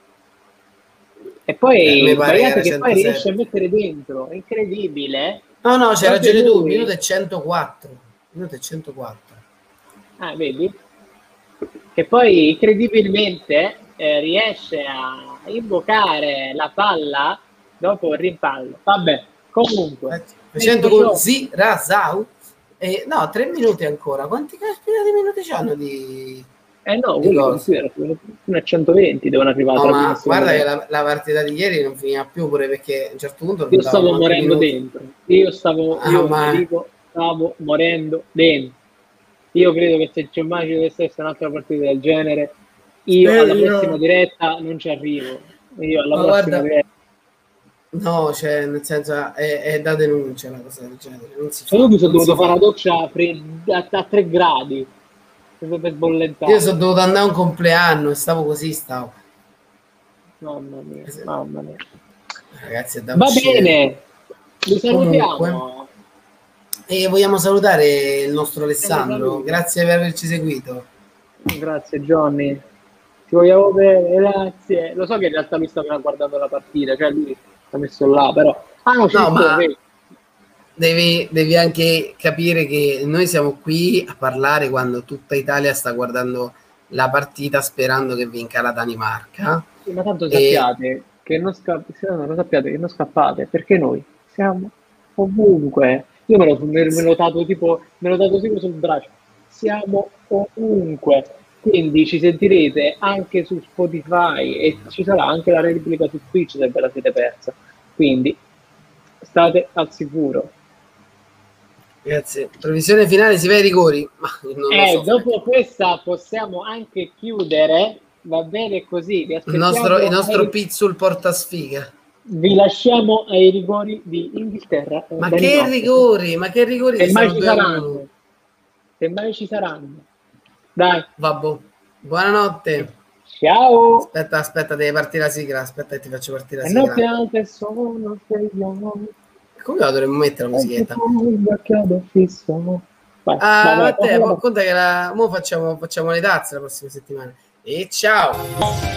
E poi eh, sbagliato che, che poi riesce a mettere dentro, incredibile. No, no, c'è ragione tu, minuto e centoquattro. Minuto e centoquattro. Ah, vedi? Che poi incredibilmente eh, riesce a invocare la palla dopo il rimpallo. Vabbè, Comunque, facendo così, Rasau. Eh, no, tre minuti ancora. Quanti caspita di minuti c'hanno di... Eh no, quelli considera fino a centoventi devono arrivare. No, ma guarda che la, la partita di ieri non finiva più, pure perché a un certo punto... Io stavo morendo dentro. Io stavo, ah, io ma... dico, stavo morendo dentro. Io credo che se c'è mai ci dovesse essere un'altra partita del genere, io eh, alla io... prossima diretta non ci arrivo. Io alla ma prossima guarda... diretta. No, cioè, nel senso, è, è da denuncia una cosa del genere. Non si fa, io mi sono dovuto fare la doccia fredda a tre gradi per sbollentare. Io sono dovuto andare a un compleanno e stavo così, stavo. Mamma mia, mamma mia. Ragazzi, è da va uscire. Bene, vi salutiamo. Comunque, e vogliamo salutare il nostro Alessandro. Grazie per averci seguito. Grazie, Johnny. Ti vogliamo bene, grazie. Lo so che in realtà lui stava guardando la partita, cioè lui sta messo là, però ah, no, no ma devi, devi anche capire che noi siamo qui a parlare quando tutta Italia sta guardando la partita sperando che vinca la Danimarca. Sì, ma tanto sappiate e... che non, sca... non sappiate che non scappate, perché noi siamo ovunque. Io me l'ho, me l'ho notato tipo me l'ho dato tipo sul braccio. Siamo ovunque. Quindi ci sentirete anche su Spotify e ci sarà anche la replica su Twitch se ve la siete persa. Quindi state al sicuro. Grazie. Previsione finale, si va ai rigori. Ma non eh, lo so, dopo perché. Questa possiamo anche chiudere. Va bene così. Il nostro, il nostro ai... Pizzul porta sfiga. Vi lasciamo ai rigori di Inghilterra. Ma che notte. rigori? Ma che rigori? Se mai ci saranno. Se mai ci saranno. Dai. Vabbè. Buonanotte. Ciao. Aspetta, aspetta, deve partire la sigla. Aspetta che ti faccio partire la sigla. E notte sono come la dovremmo mettere la musichetta? Vai, ah, vai, vai, te, conta che la... mo facciamo, facciamo le tazze la prossima settimana. E ciao.